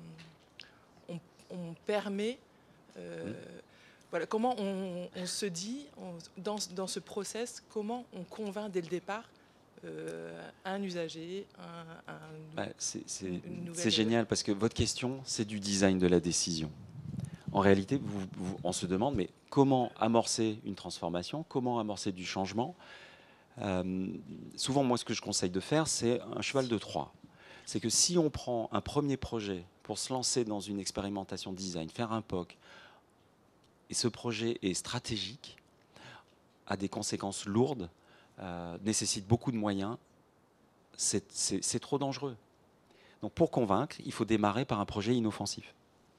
on, on permet... euh, Mm. Voilà, comment on, on se dit, on- dans, dans ce process, comment on convainc dès le départ euh, un usager, un... un- Ouais, c'est c'est- une nouvelle- c'est génial parce que votre question, c'est du design de la décision. En réalité, vous- vous- on se demande, mais comment amorcer une transformation? Comment amorcer du changement? Euh, souvent, moi, ce que je conseille de faire, c'est un cheval de Troie. C'est que si on prend un premier projet pour se lancer dans une expérimentation design, faire un P O C, et ce projet est stratégique, a des conséquences lourdes, euh, nécessite beaucoup de moyens, c'est c'est- c'est trop dangereux. Donc pour convaincre, il faut démarrer par un projet inoffensif.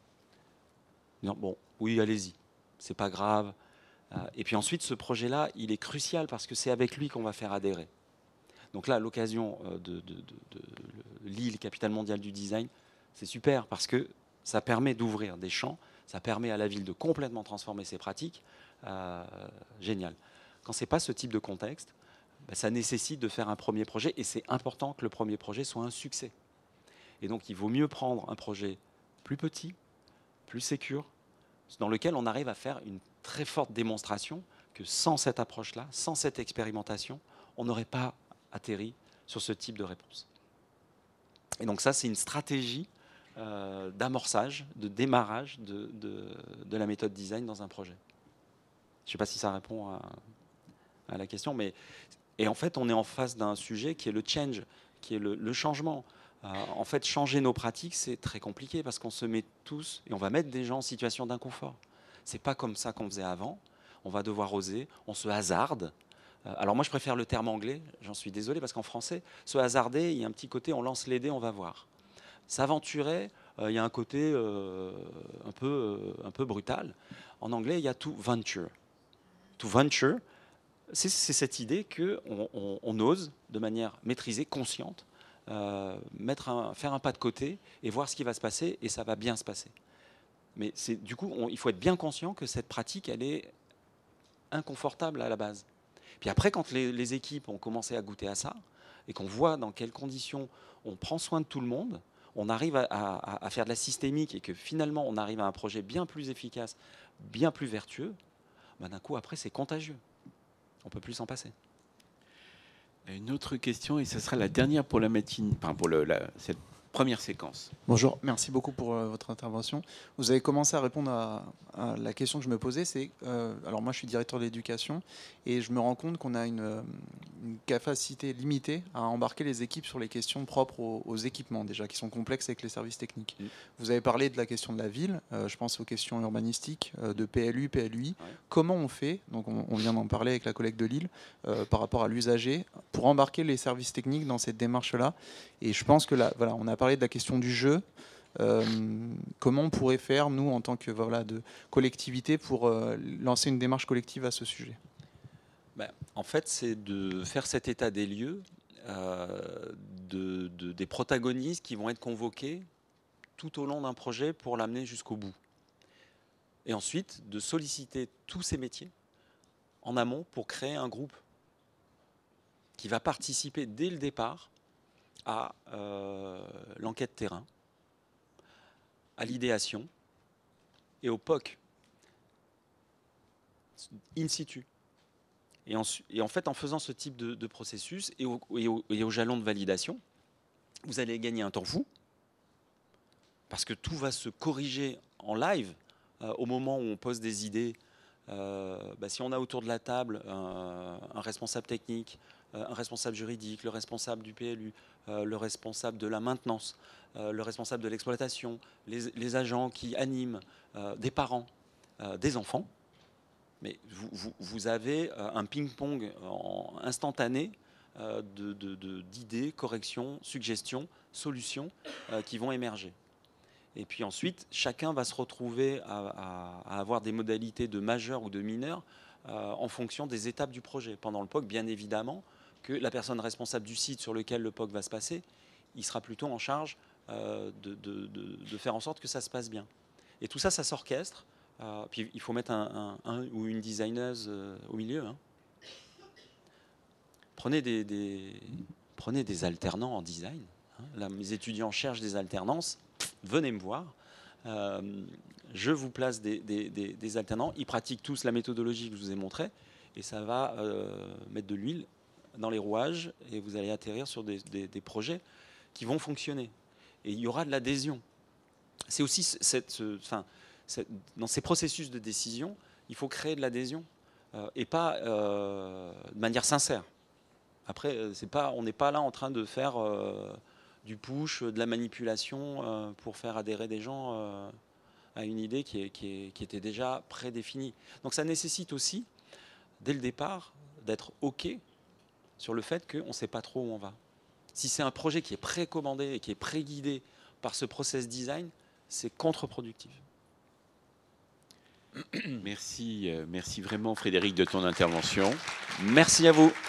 Non, bon, oui, allez-y, c'est pas grave. Euh, et puis ensuite, ce projet-là, il est crucial parce que c'est avec lui qu'on va faire adhérer. Donc là, l'occasion euh, de, de, de, de Lille, capitale mondiale du design, c'est super parce que ça permet d'ouvrir des champs, ça permet à la ville de complètement transformer ses pratiques. Euh, génial. Quand c'est pas ce type de contexte, ben, ça nécessite de faire un premier projet et c'est important que le premier projet soit un succès. Et donc, il vaut mieux prendre un projet plus petit, plus sécure, dans lequel on arrive à faire une très forte démonstration que sans cette approche-là, sans cette expérimentation, on n'aurait pas atterri sur ce type de réponse. Et donc ça, c'est une stratégie euh, d'amorçage, de démarrage de, de, de la méthode design dans un projet. Je ne sais pas si ça répond à, à la question, mais et en fait, on est en face d'un sujet qui est le change, qui est le, le changement. Euh, en fait, changer nos pratiques, c'est très compliqué parce qu'on se met tous et on va mettre des gens en situation d'inconfort. C'est pas comme ça qu'on faisait avant. On va devoir oser, on se hasarde. Euh, alors moi, je préfère le terme anglais. J'en suis désolé parce qu'en français, se hasarder, il y a un petit côté, on lance les dés, on va voir. S'aventurer, euh, il y a un côté euh, un peu, euh, un peu brutal. En anglais, il y a to venture. To venture, c'est cette idée qu'on on, on ose, de manière maîtrisée, consciente, euh, mettre un, faire un pas de côté et voir ce qui va se passer, et ça va bien se passer. Mais du coup, on, il faut être bien conscient que cette pratique, elle est inconfortable à la base. Puis après, quand les, les équipes ont commencé à goûter à ça, et qu'on voit dans quelles conditions on prend soin de tout le monde, on arrive à, à, à faire de la systémique, et que finalement, on arrive à un projet bien plus efficace, bien plus vertueux, ben d'un coup, après, c'est contagieux. On ne peut plus s'en passer. Une autre question, et ce sera la dernière pour la matinée, enfin pour le, la, cette première séquence. Bonjour, merci beaucoup pour euh, votre intervention. Vous avez commencé à répondre à, à la question que je me posais. C'est, euh, alors moi, je suis directeur de l'éducation et je me rends compte qu'on a une, euh, une capacité limitée à embarquer les équipes sur les questions propres aux, aux équipements déjà, qui sont complexes avec les services techniques. Mmh. Vous avez parlé de la question de la ville. Euh, je pense aux questions urbanistiques, euh, de P L U, P L U I. Ouais. Comment on fait? Donc, on, on vient d'en parler avec la collègue de Lille euh, par rapport à l'usager pour embarquer les services techniques dans cette démarche-là. Et je pense que là, voilà, on a parlé de la question du jeu. Euh, comment on pourrait faire, nous, en tant que voilà, de collectivité, pour euh, lancer une démarche collective à ce sujet? Ben, en fait, c'est de faire cet état des lieux euh, de, de, des protagonistes qui vont être convoqués tout au long d'un projet pour l'amener jusqu'au bout. Et ensuite, de solliciter tous ces métiers en amont pour créer un groupe qui va participer dès le départ à euh, l'enquête terrain, à l'idéation et au P O C, in situ. Et en, et en fait, en faisant ce type de, de processus et au, et, au, et au jalon de validation, vous allez gagner un temps fou, parce que tout va se corriger en live euh, au moment où on pose des idées. Euh, bah, si on a autour de la table un, un responsable technique, euh, un responsable juridique, le responsable du P L U, euh, le responsable de la maintenance, euh, le responsable de l'exploitation, les, les agents qui animent, euh, des parents, euh, des enfants. Mais vous, vous, vous avez euh, un ping-pong en instantané euh, de, de, de, d'idées, corrections, suggestions, solutions euh, qui vont émerger. Et puis ensuite, chacun va se retrouver à, à, à avoir des modalités de majeur ou de mineur euh, en fonction des étapes du projet. Pendant le P O C, bien évidemment, que la personne responsable du site sur lequel le P O C va se passer, il sera plutôt en charge euh, de, de, de, de faire en sorte que ça se passe bien. Et tout ça, ça s'orchestre. Euh, puis il faut mettre un, un, un ou une designeuse euh, au milieu. Hein. Prenez, des, des, prenez des alternants en design. Hein. Là, mes étudiants cherchent des alternances. Venez me voir. Euh, je vous place des, des, des, des alternants. Ils pratiquent tous la méthodologie que je vous ai montrée. Et ça va euh, mettre de l'huile dans les rouages. Et vous allez atterrir sur des, des, des projets qui vont fonctionner. Et il y aura de l'adhésion. C'est aussi cette... Enfin, dans ces processus de décision, il faut créer de l'adhésion euh, et pas euh, de manière sincère. Après, c'est pas, on n'est pas là en train de faire euh, du push, de la manipulation euh, pour faire adhérer des gens euh, à une idée qui, est, qui, est, qui était déjà prédéfinie. Donc ça nécessite aussi, dès le départ, d'être OK sur le fait qu'on ne sait pas trop où on va. Si c'est un projet qui est précommandé et qui est préguidé par ce process design, c'est contre-productif. Merci, merci vraiment Frédéric de ton intervention. Merci à vous.